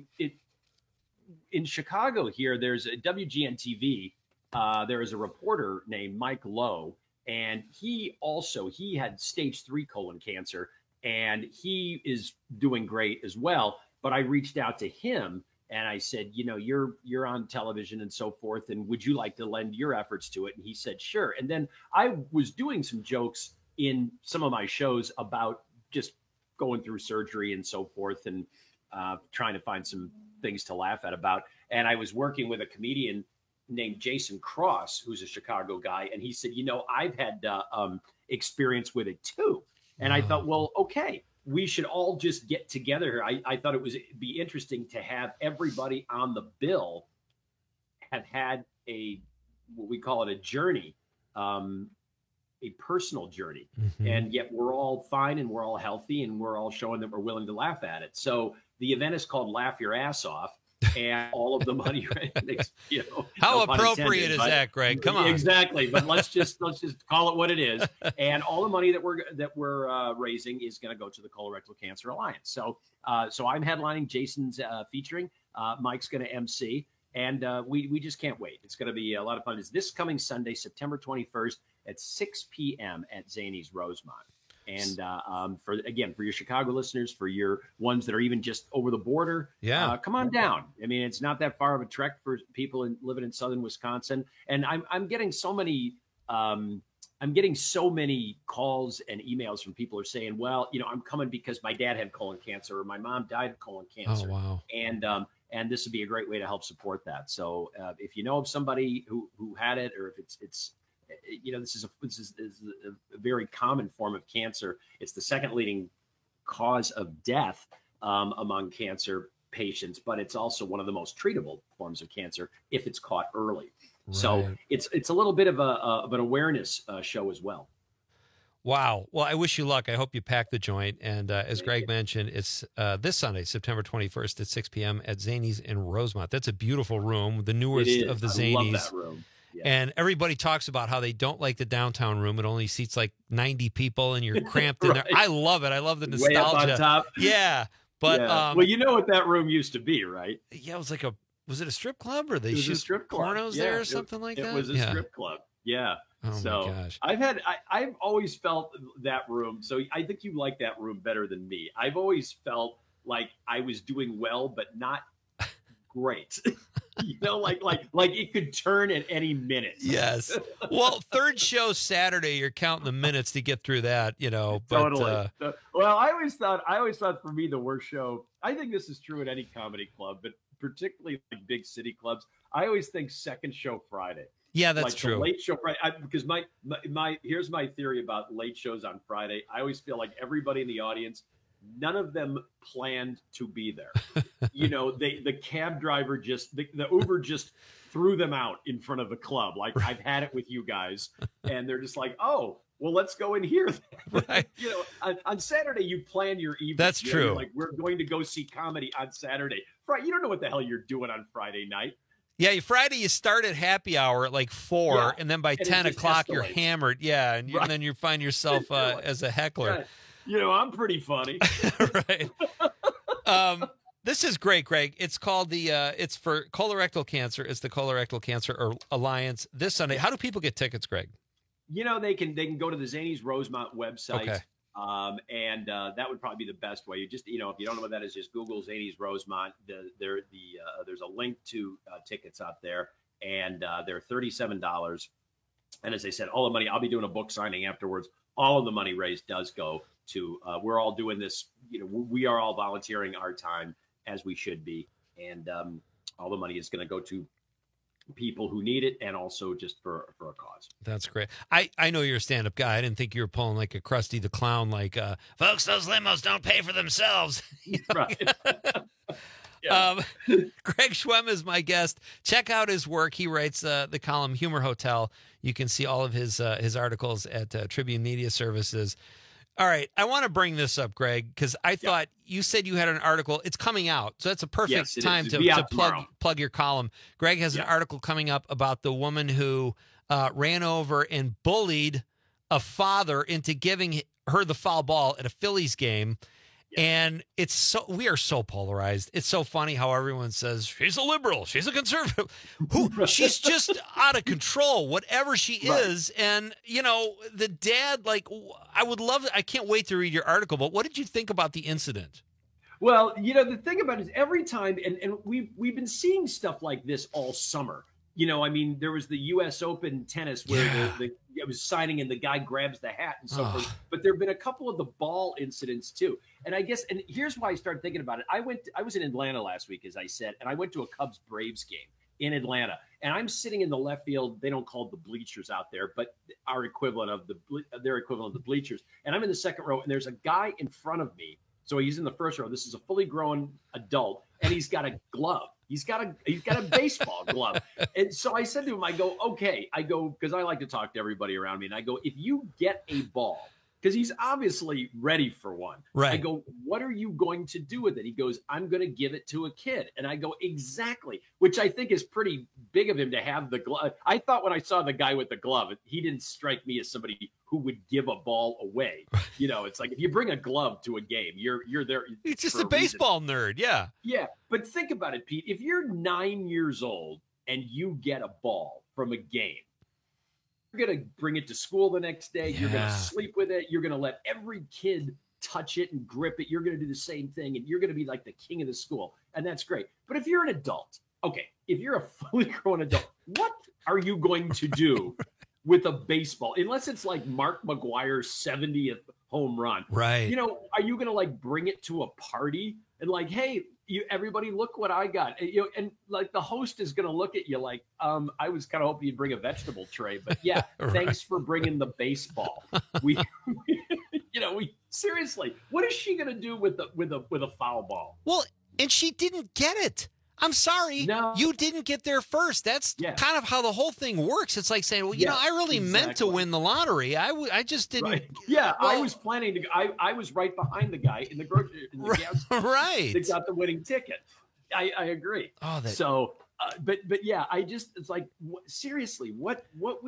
in Chicago here, there's a WGN-TV. There is a reporter named Mike Lowe, and he had stage 3 colon cancer, and he is doing great as well. But I reached out to him and I said, you're on television and so forth, and would you like to lend your efforts to it? And he said, sure. And then I was doing some jokes in some of my shows about just going through surgery and so forth, and trying to find some things to laugh at about. And I was working with a comedian named Jason Cross, who's a Chicago guy. And he said, I've had experience with it too. And I thought, well, okay, we should all just get together here. I thought it'd be interesting to have everybody on the bill have had what we call it a journey, a personal journey. Mm-hmm. And yet we're all fine and we're all healthy and we're all showing that we're willing to laugh at it. So the event is called Laugh Your Ass Off. And all of the money, how no appropriate is that, Greg? Come on. Exactly. But let's just call it what it is. And all the money that we're raising is going to go to the Colorectal Cancer Alliance. So I'm headlining. Jason's featuring. Mike's going to MC, and we just can't wait. It's going to be a lot of fun. It's this coming Sunday, September 21st at 6 p.m. at Zanies Rosemont. And for your Chicago listeners, for your ones that are even just over the border, come on down. I mean, it's not that far of a trek for people living in southern Wisconsin. And I'm getting so many calls and emails from people who are saying, well, I'm coming because my dad had colon cancer or my mom died of colon cancer. Oh, wow. And this would be a great way to help support that. So if you know of somebody who had it, or if it's this is a very common form of cancer. It's the second leading cause of death among cancer patients, but it's also one of the most treatable forms of cancer if it's caught early. Right. So it's a little bit of an awareness show as well. Wow. Well, I wish you luck. I hope you pack the joint. And as Greg mentioned, it's this Sunday, September 21st at 6 p.m. at Zanies in Rosemont. That's a beautiful room, the newest of the Zanies. I love that room. And everybody talks about how they don't like the downtown room. It only seats like 90 people and you're cramped in there. I love it. I love the nostalgia. Way up on top. Yeah. But well, you know what that room used to be, right? Yeah, it was like was it a strip club or they shoot strip pornos there or something like that? It was a strip club. Yeah. Oh so my gosh. I've always felt that room. So I think you like that room better than me. I've always felt like I was doing well, but not great. Like it could turn at any minute. Yes. Well, third show Saturday, you're counting the minutes to get through that, But, totally. Well, I always thought for me the worst show. I think this is true at any comedy club, but particularly like big city clubs. I always think second show Friday. Yeah, that's like true. The late show Friday, because my here's my theory about late shows on Friday. I always feel like everybody in the audience, none of them planned to be there. The cab driver the Uber just threw them out in front of the club. Like I've had it with you guys, and they're just like, oh, well, let's go in here. Right. On Saturday you plan your evening. That's true. You're like, we're going to go see comedy on Saturday. Friday, you don't know what the hell you're doing on Friday night. Yeah, Friday you start at happy hour at like 4, and then by 10 o'clock you're hammered. Yeah, and then you find yourself as a heckler. Yeah. I'm pretty funny. Right. This is great, Greg. It's called it's for colorectal cancer. It's the Colorectal Cancer Alliance this Sunday. How do people get tickets, Greg? They can go to the Zanies Rosemont website. Okay. And that would probably be the best way. You just, if you don't know what that is, just Google Zanies Rosemont. There's a link to tickets out there, and they're $37. And as I said, all the money, I'll be doing a book signing afterwards. All of the money raised does go to, we're all doing this, we are all volunteering our time as we should be. And all the money is going to go to people who need it, and also just for a cause. That's great. I know you're a stand-up guy. I didn't think you were pulling like a Krusty the Clown, like folks, those limos don't pay for themselves. Right. Yeah. Greg Schwem is my guest. Check out his work. He writes the column Humor Hotel. You can see all of his articles at Tribune Media Services. All right, I want to bring this up, Greg, because I thought you said you had an article. It's coming out, so that's a perfect time to plug your column. Greg has an article coming up about the woman who ran over and bullied a father into giving her the foul ball at a Phillies game. And we are so polarized. It's so funny how everyone says she's a liberal, she's a conservative. She's just out of control, whatever she is. And the dad, I can't wait to read your article. But what did you think about the incident? Well, the thing about it is every time, and we've been seeing stuff like this all summer. There was the U.S. Open tennis where it was signing and the guy grabs the hat and so forth. But there have been a couple of the ball incidents too. And I guess, and here's why I started thinking about it. I was in Atlanta last week, as I said, and I went to a Cubs-Braves game in Atlanta. And I'm sitting in the left field. They don't call it the bleachers out there, but their equivalent of the bleachers. And I'm in the second row, and there's a guy in front of me. So he's in the first row. This is a fully grown adult, and he's got a glove. He's got a baseball glove. And so I said to him, because I like to talk to everybody around me. And I go, if you get a ball, because he's obviously ready for one. Right. I go, what are you going to do with it? He goes, I'm going to give it to a kid. And I go, exactly, which I think is pretty big of him to have the glove. I thought when I saw the guy with the glove, he didn't strike me as somebody who would give a ball away. It's like if you bring a glove to a game, you're there. It's just a baseball nerd. Yeah. Yeah. But think about it, Pete. If you're 9 years old and you get a ball from a game, you're going to bring it to school the next day. You're going to sleep with it. You're going to let every kid touch it and grip it. You're going to do the same thing, and you're going to be like the king of the school. And that's great. But if you're an adult, if you're a fully grown adult, what are you going to do with a baseball? Unless it's like Mark McGwire's 70th home run. Right. Are you going to bring it to a party and hey, everybody, look what I got. And the host is going to look at you like, I was kind of hoping you'd bring a vegetable tray, but yeah, Right. Thanks for bringing the baseball. We seriously, what is she going to do with a foul ball? Well, and she didn't get it. I'm sorry. No. You didn't get there first. That's kind of how the whole thing works. It's like saying, well, I really meant to win the lottery. I just didn't. Right. Yeah, I was planning to. I was right behind the guy in the grocery. Right. That got the winning ticket. I agree. Oh, so But yeah, it's like, seriously, what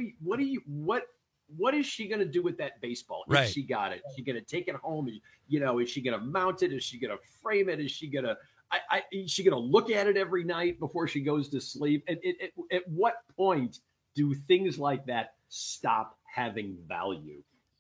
is she going to do with that baseball? Right. If she got it, is she going to take it home? Is she going to mount it? Is she going to frame it? Is she going to, is she going to look at it every night before she goes to sleep? At what point do things like that stop having value?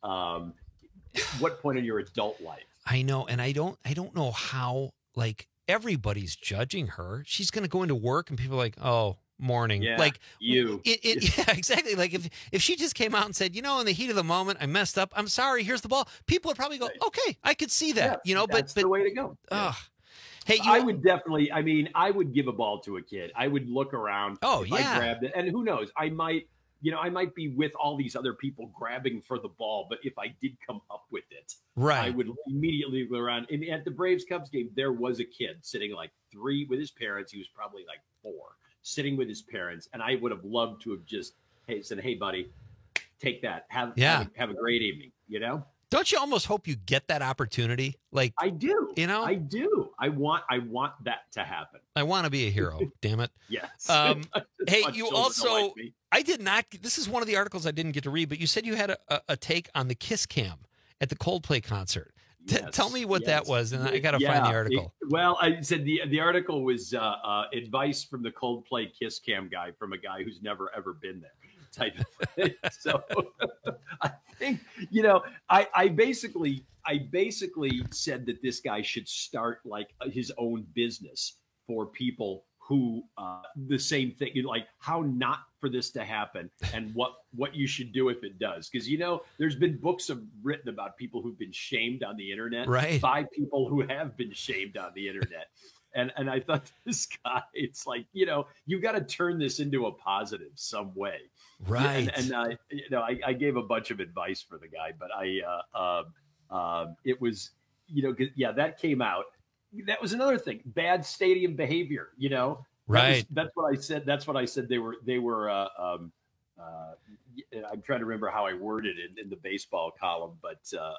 What point in your adult life? I know. And I don't know how, like, everybody's judging her. She's going to go into work and people are like, oh, morning. Yeah, like you. Yeah, exactly. Like if she just came out and said, in the heat of the moment, I messed up. I'm sorry. Here's the ball. People would probably go, okay, I could see that, but that's the way to go. Hey, I would definitely, I would give a ball to a kid. I would look around. Oh, if yeah. I grabbed it, and who knows, I might be with all these other people grabbing for the ball, but if I did come up with it, right, I would immediately go around. And at the Braves-Cubs game, there was a kid sitting like 3 with his parents. He was probably like 4, sitting with his parents. And I would have loved to have just said, hey, buddy, take that. Have a great evening, Don't you almost hope you get that opportunity? Like I do. I do. I want that to happen. I want to be a hero. Damn it. Yes. Hey, you also. Like I did not. This is one of the articles I didn't get to read, but you said you had a take on the Kiss Cam at the Coldplay concert. Tell me what that was, and I got to find the article. I said the article was advice from the Coldplay Kiss Cam guy from a guy who's never ever been there. Type of thing. So I think I basically said that this guy should start like his own business for people who the same thing, like how not for this to happen and what you should do if it does, because there's been books written about people who've been shamed on the internet, right, by people who have been shamed on the internet. And I thought this guy, it's like, you got to turn this into a positive some way. Right. And I gave a bunch of advice for the guy, but it was, that came out. That was another thing. Bad stadium behavior, Right. That's what I said. That's what I said. They were, I'm trying to remember how I worded it in the baseball column, but,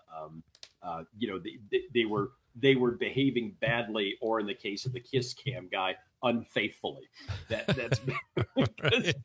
they were behaving badly, or in the case of the Kiss Cam guy, unfaithfully. That's because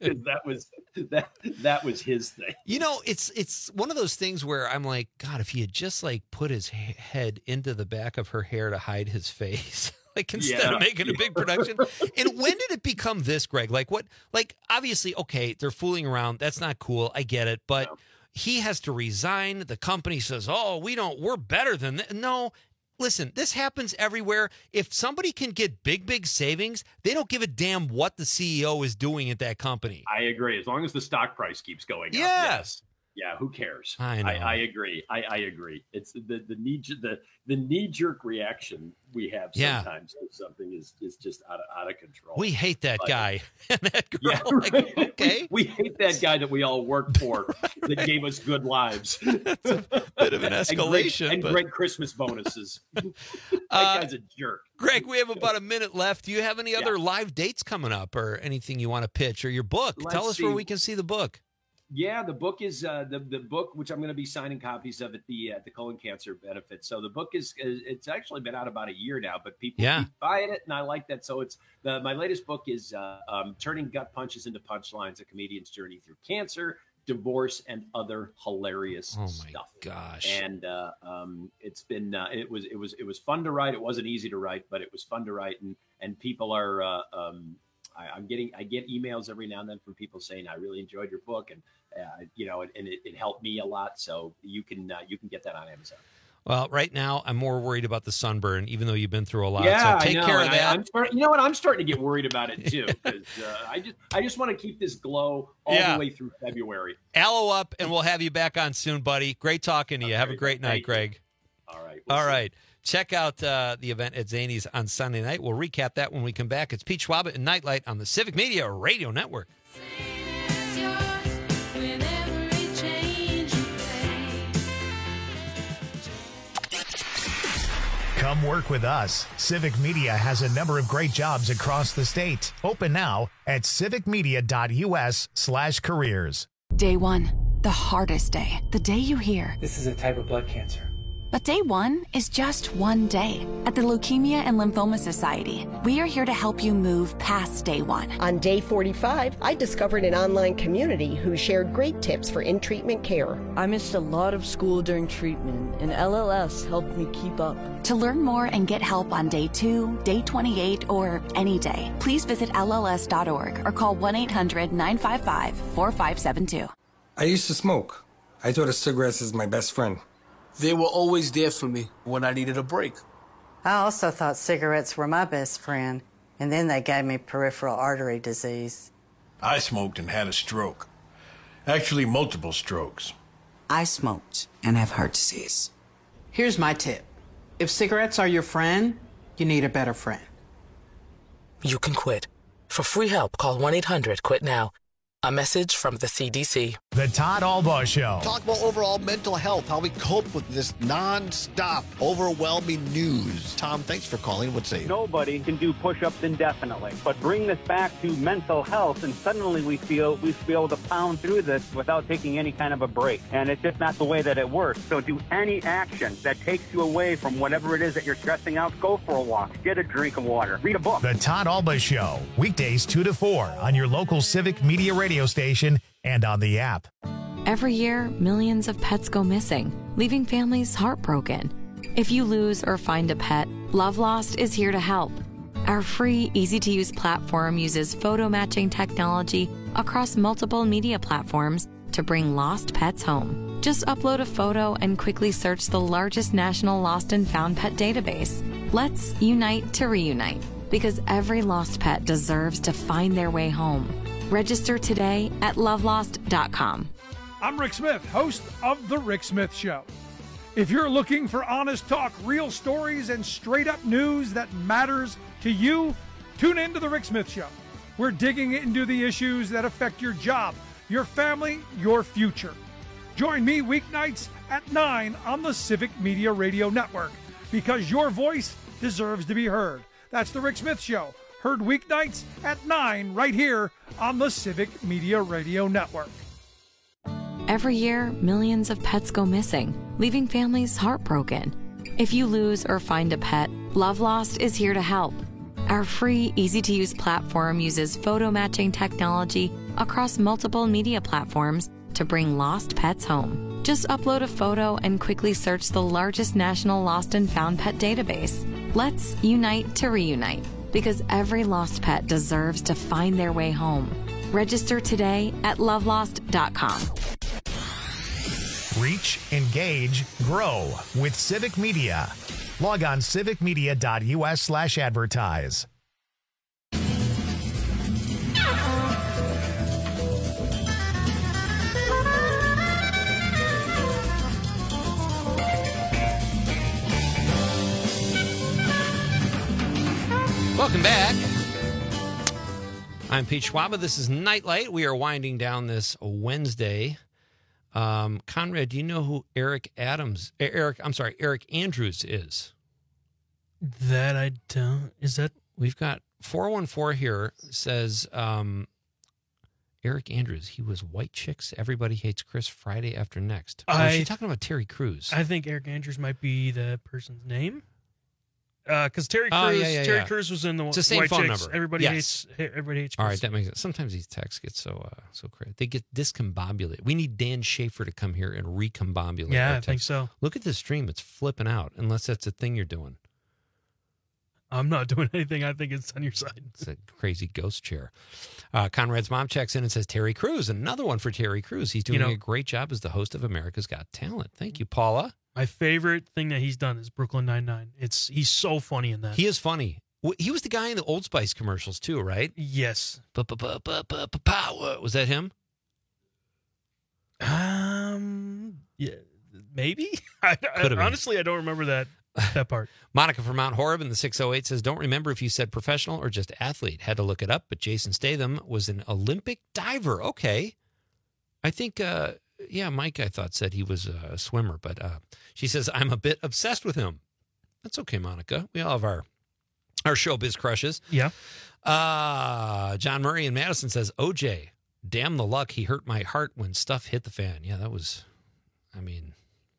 that was his thing. It's one of those things where I'm like, God, if he had just like put his head into the back of her hair to hide his face, like instead of making a big production. And when did it become this, Greg? Like what? Like obviously, okay, they're fooling around. That's not cool. I get it, but he has to resign. The company says, "Oh, we're better than that." No. Listen, this happens everywhere. If somebody can get big savings, they don't give a damn what the CEO is doing at that company. I agree. As long as the stock price keeps going up. Yes. Yeah, who cares? I know. I agree. I agree. It's the knee-jerk reaction we have sometimes if something is just out of control. We hate that guy and that girl. Yeah, like, okay. We hate that guy that we all worked for that gave us good lives. It's a bit of an escalation. and great Christmas bonuses. That guy's a jerk. Greg, we have about a minute left. Do you have any other live dates coming up or anything you want to pitch, or your book? Tell us where we can see the book. Yeah, the book is the book, which I'm going to be signing copies of at the colon cancer benefit. So the book it's actually been out about a year now, but people keep buying it, and I like that. So it's my latest book is Turning Gut Punches into Punchlines: A Comedian's Journey Through Cancer, Divorce, and Other Hilarious Stuff. Oh my gosh! And it's been it was fun to write. It wasn't easy to write, but it was fun to write, and people are. I get emails every now and then from people saying I really enjoyed your book, and it helped me a lot. So you can get that on Amazon. Well, right now I'm more worried about the sunburn, even though you've been through a lot. Yeah, so take care of that. I'm starting to get worried about it too, because I just want to keep this glow all the way through February. Aloe up, and we'll have you back on soon, buddy. Great talking to you. Have a great night, Greg. All right. All right. Check out the event at Zanies on Sunday night. We'll recap that when we come back. It's Pete Schwaba and Nightlight on the Civic Media Radio Network. Come work with us. Civic Media has a number of great jobs across the state. Open now at civicmedia.us/careers. Day one, the hardest day. The day you hear, "This is a type of blood cancer." But day one is just one day. At the Leukemia and Lymphoma Society, we are here to help you move past day one. On day 45, I discovered an online community who shared great tips for in-treatment care. I missed a lot of school during treatment, and LLS helped me keep up. To learn more and get help on day 2, day 28, or any day, please visit LLS.org or call 1-800-955-4572. I used to smoke. I thought of cigarettes as my best friend. They were always there for me when I needed a break. I also thought cigarettes were my best friend, and then they gave me peripheral artery disease. I smoked and had a stroke. Actually, multiple strokes. I smoked and have heart disease. Here's my tip. If cigarettes are your friend, you need a better friend. You can quit. For free help, call 1-800-QUIT-NOW. A message from the CDC. The Todd Albaugh Show. Talk about overall mental health, how we cope with this non-stop, overwhelming news. Tom, thanks for calling. What's say? Nobody can do push-ups indefinitely, but bring this back to mental health, and suddenly we feel we should be able to pound through this without taking any kind of a break. And it's just not the way that it works. So do any action that takes you away from whatever it is that you're stressing out. Go for a walk, get a drink of water, read a book. The Todd Albaugh Show, weekdays 2 to 4 on your local Civic Media radio station and on the app. Every year, millions of pets go missing, leaving families heartbroken. If you lose or find a pet, Love Lost is here to help. Our free, easy-to-use platform uses photo matching technology across multiple media platforms to bring lost pets home. Just upload a photo and quickly search the largest national lost and found pet database. Let's unite to reunite, because every lost pet deserves to find their way home. Register today at lovelost.com. I'm Rick Smith, host of The Rick Smith Show. If you're looking for honest talk, real stories, and straight-up news that matters to you, tune in to The Rick Smith Show. We're digging into the issues that affect your job, your family, your future. Join me weeknights at 9 on the Civic Media Radio Network, because your voice deserves to be heard. That's The Rick Smith Show, heard weeknights at 9 right here on the Civic Media Radio Network. Every year, millions of pets go missing, leaving families heartbroken. If you lose or find a pet, Love Lost is here to help. Our free, easy-to-use platform uses photo matching technology across multiple media platforms to bring lost pets home. Just upload a photo and quickly search the largest national lost and found pet database. Let's unite to reunite, because every lost pet deserves to find their way home. Register today at lovelost.com. Reach, engage, grow with Civic Media. Log on civicmedia.us/advertise. Welcome back. I'm Pete Schwaba. This is Nightlight. We are winding down this Wednesday. Conrad, do you know who Eric Andrews is? That I don't. Is that? We've got 414 here says Eric Andrews. He was White Chicks, Everybody Hates Chris, Friday After Next. Is she talking about Terry Crews? I think Eric Andrews might be the person's name. Because Terry Crews, Terry Crews was in the it's the same White phone Chicks. number. Everybody Yes. hates Chris. All right, that makes sense. Sometimes these texts get so crazy. They get discombobulated. We need Dan Schaefer to come here and recombobulate. Yeah, our I think texts. so. Look at this stream; it's flipping out. Unless that's a thing you're doing. I'm not doing anything. I think it's on your side. It's a crazy ghost chair. Conrad's mom checks in and says Terry Crews. Another one for Terry Crews. He's doing a great job as the host of America's Got Talent. Thank you, Paula. My favorite thing that he's done is Brooklyn Nine-Nine. He's so funny in that. He is funny. He was the guy in the Old Spice commercials too, right? Yes. Power. Was that him? Yeah, maybe. Honestly, I don't remember that part. Monica from Mount Horeb in the 608 says, don't remember if you said professional or just athlete. Had to look it up, but Jason Statham was an Olympic diver. Okay. I think, Mike, I thought said he was a swimmer, but she says, I'm a bit obsessed with him. That's okay, Monica. We all have our showbiz crushes. Yeah. John Murray in Madison says, OJ, damn the luck. He hurt my heart when stuff hit the fan. Yeah, that was,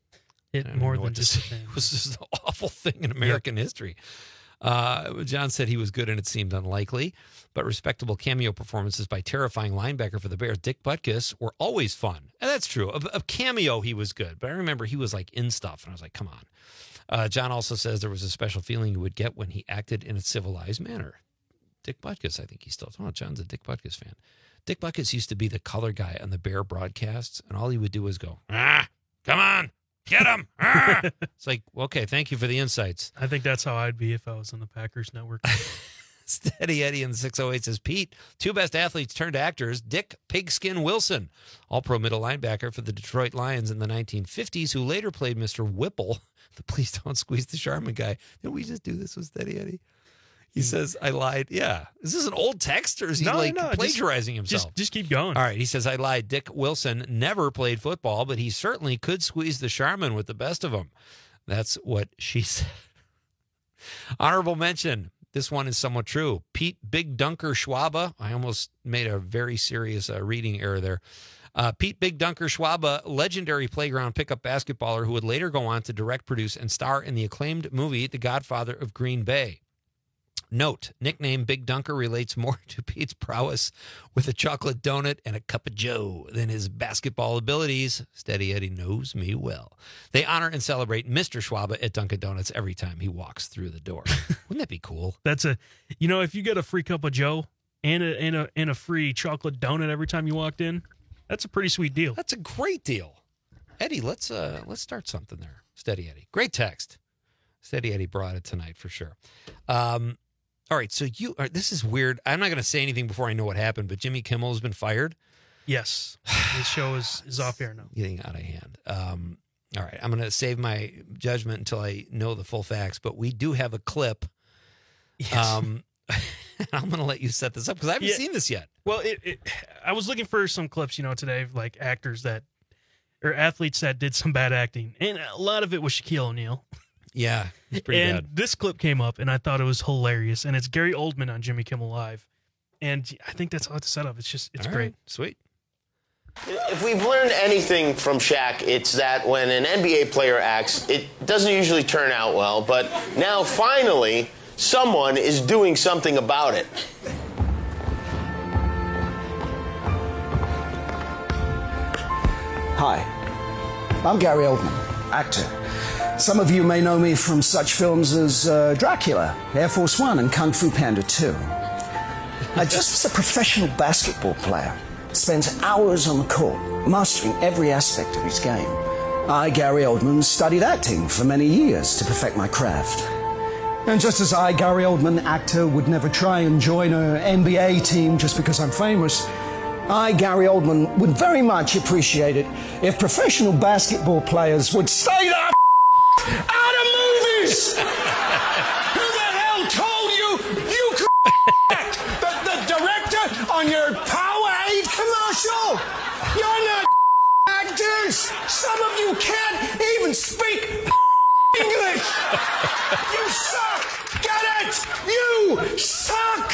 It more than just a fan. It was just an awful thing in American history. John said he was good and it seemed unlikely, but respectable cameo performances by terrifying linebacker for the Bears, Dick Butkus, were always fun. And that's true. A cameo, he was good, but I remember he was like in stuff, and I was like, come on. John also says there was a special feeling you would get when he acted in a civilized manner. Dick Butkus, I think he's still. Oh, John's a Dick Butkus fan. Dick Butkus used to be the color guy on the Bear broadcasts, and all he would do was go, come on. Get him! It's like, okay, thank you for the insights. I think that's how I'd be if I was on the Packers network. Steady Eddie in the 608 says, Pete, two best athletes turned actors, Dick Pigskin Wilson, all-pro middle linebacker for the Detroit Lions in the 1950s, who later played Mr. Whipple, the Please Don't Squeeze the Charmin guy. Didn't we just do this with Steady Eddie? He says, I lied. Yeah. Is this an old text, or is he plagiarizing himself? Just keep going. All right. He says, I lied. Dick Wilson never played football, but he certainly could squeeze the Charmin with the best of them. That's what she said. Honorable mention. This one is somewhat true. Pete Big Dunker Schwaba. I almost made a very serious reading error there. Pete Big Dunker Schwaba, legendary playground pickup basketballer who would later go on to direct, produce, and star in the acclaimed movie The Godfather of Green Bay. Note, nickname Big Dunker relates more to Pete's prowess with a chocolate donut and a cup of joe than his basketball abilities. Steady Eddie knows me well. They honor and celebrate Mr. Schwaba at Dunkin' Donuts every time he walks through the door. Wouldn't that be cool? That's if you get a free cup of joe and a free chocolate donut every time you walked in, that's a pretty sweet deal. That's a great deal. Eddie, let's start something there. Steady Eddie. Great text. Steady Eddie brought it tonight for sure. All right, so this is weird. I'm not going to say anything before I know what happened, but Jimmy Kimmel has been fired. Yes, his show is off air now. Getting out of hand. All right, I'm going to save my judgment until I know the full facts, but we do have a clip. Yes. I'm going to let you set this up because I haven't seen this yet. Well, I was looking for some clips, today, of like athletes that did some bad acting, and a lot of it was Shaquille O'Neal. Yeah, it's pretty bad. And this clip came up, and I thought it was hilarious. And it's Gary Oldman on Jimmy Kimmel Live. And I think that's all it's set up. It's all great. Right, sweet. If we've learned anything from Shaq, it's that when an NBA player acts, it doesn't usually turn out well. But now, finally, someone is doing something about it. Hi, I'm Gary Oldman, actor. Some of you may know me from such films as Dracula, Air Force One, and Kung Fu Panda 2. Just as a professional basketball player spends hours on the court, mastering every aspect of his game, I, Gary Oldman, studied acting for many years to perfect my craft. And just as I, Gary Oldman, actor, would never try and join an NBA team just because I'm famous, I, Gary Oldman, would very much appreciate it if professional basketball players would stay there out of movies! Who the hell told you could act? The director on your Powerade commercial? You're not actors! Some of you can't even speak English! You suck! Get it? You suck!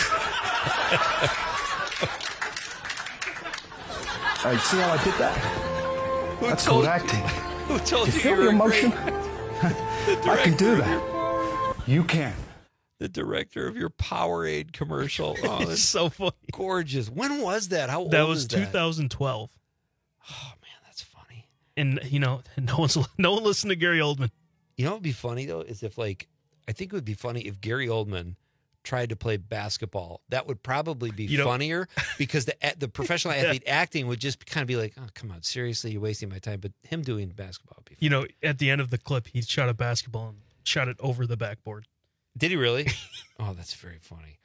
You see how I did that? That's called acting. Who told you feel the emotion? I can do that. You can. The director of your Powerade commercial. Oh, that's so funny. Gorgeous. When was that? How old that was is that? 2012. Oh man, that's funny. And no one listened to Gary Oldman. You know what would be funny though is if I think it would be funny if Gary Oldman tried to play basketball. That would probably be funnier because the professional athlete acting would just kind of be like, oh, come on, seriously, you're wasting my time. But him doing basketball would be funny. At the end of the clip, he shot a basketball and shot it over the backboard. Did he really? Oh, that's very funny.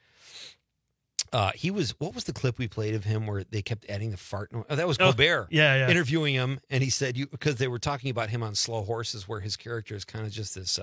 What was the clip we played of him where they kept adding the fart? Oh, that was Colbert. Yeah. Interviewing him. And he said, because they were talking about him on Slow Horses, where his character is kind of just this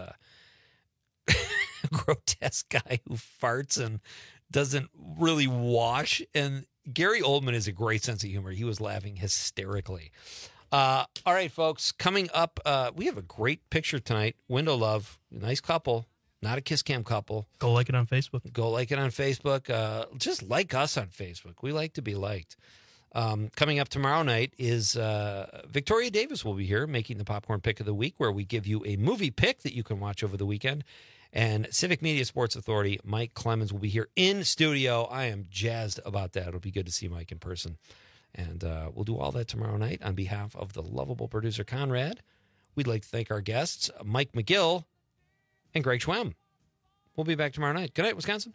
grotesque guy who farts and doesn't really wash. And Gary Oldman has a great sense of humor. He was laughing hysterically. All right, folks, coming up, we have a great picture tonight. Window Love, nice couple, not a kiss cam couple. Go like it on Facebook. Go like it on Facebook. Just like us on Facebook. We like to be liked. Coming up tomorrow night is Victoria Davis will be here making the Popcorn Pick of the Week, where we give you a movie pick that you can watch over the weekend. And Civic Media Sports Authority, Mike Clemens, will be here in studio. I am jazzed about that. It'll be good to see Mike in person. And we'll do all that tomorrow night. On behalf of the lovable producer Conrad, we'd like to thank our guests, Mike McGill and Greg Schwem. We'll be back tomorrow night. Good night, Wisconsin.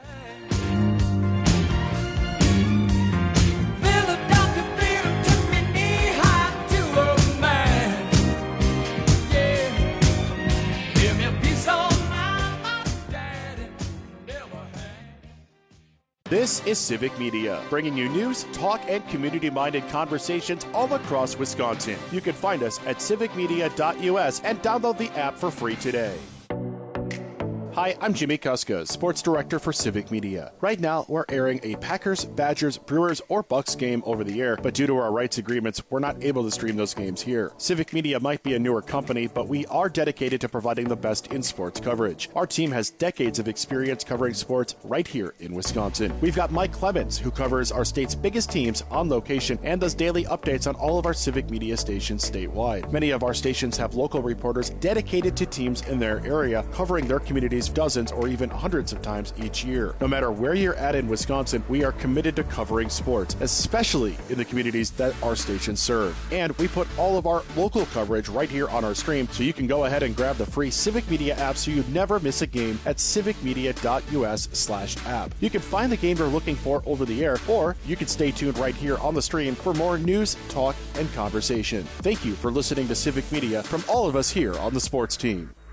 This is Civic Media, bringing you news, talk, and community-minded conversations all across Wisconsin. You can find us at civicmedia.us and download the app for free today. Hi, I'm Jimmy Kuska, Sports Director for Civic Media. Right now, we're airing a Packers, Badgers, Brewers, or Bucks game over the air, but due to our rights agreements, we're not able to stream those games here. Civic Media might be a newer company, but we are dedicated to providing the best in sports coverage. Our team has decades of experience covering sports right here in Wisconsin. We've got Mike Clemens, who covers our state's biggest teams on location and does daily updates on all of our Civic Media stations statewide. Many of our stations have local reporters dedicated to teams in their area, covering their communities dozens or even hundreds of times each year. No matter where you're at in Wisconsin, we are committed to covering sports, especially in the communities that our stations serve. And we put all of our local coverage right here on our stream, so you can go ahead and grab the free Civic Media app so you never miss a game at civicmedia.us/app. You can find the game you're looking for over the air, or you can stay tuned right here on the stream for more news, talk, and conversation. Thank you for listening to Civic Media from all of us here on the sports team.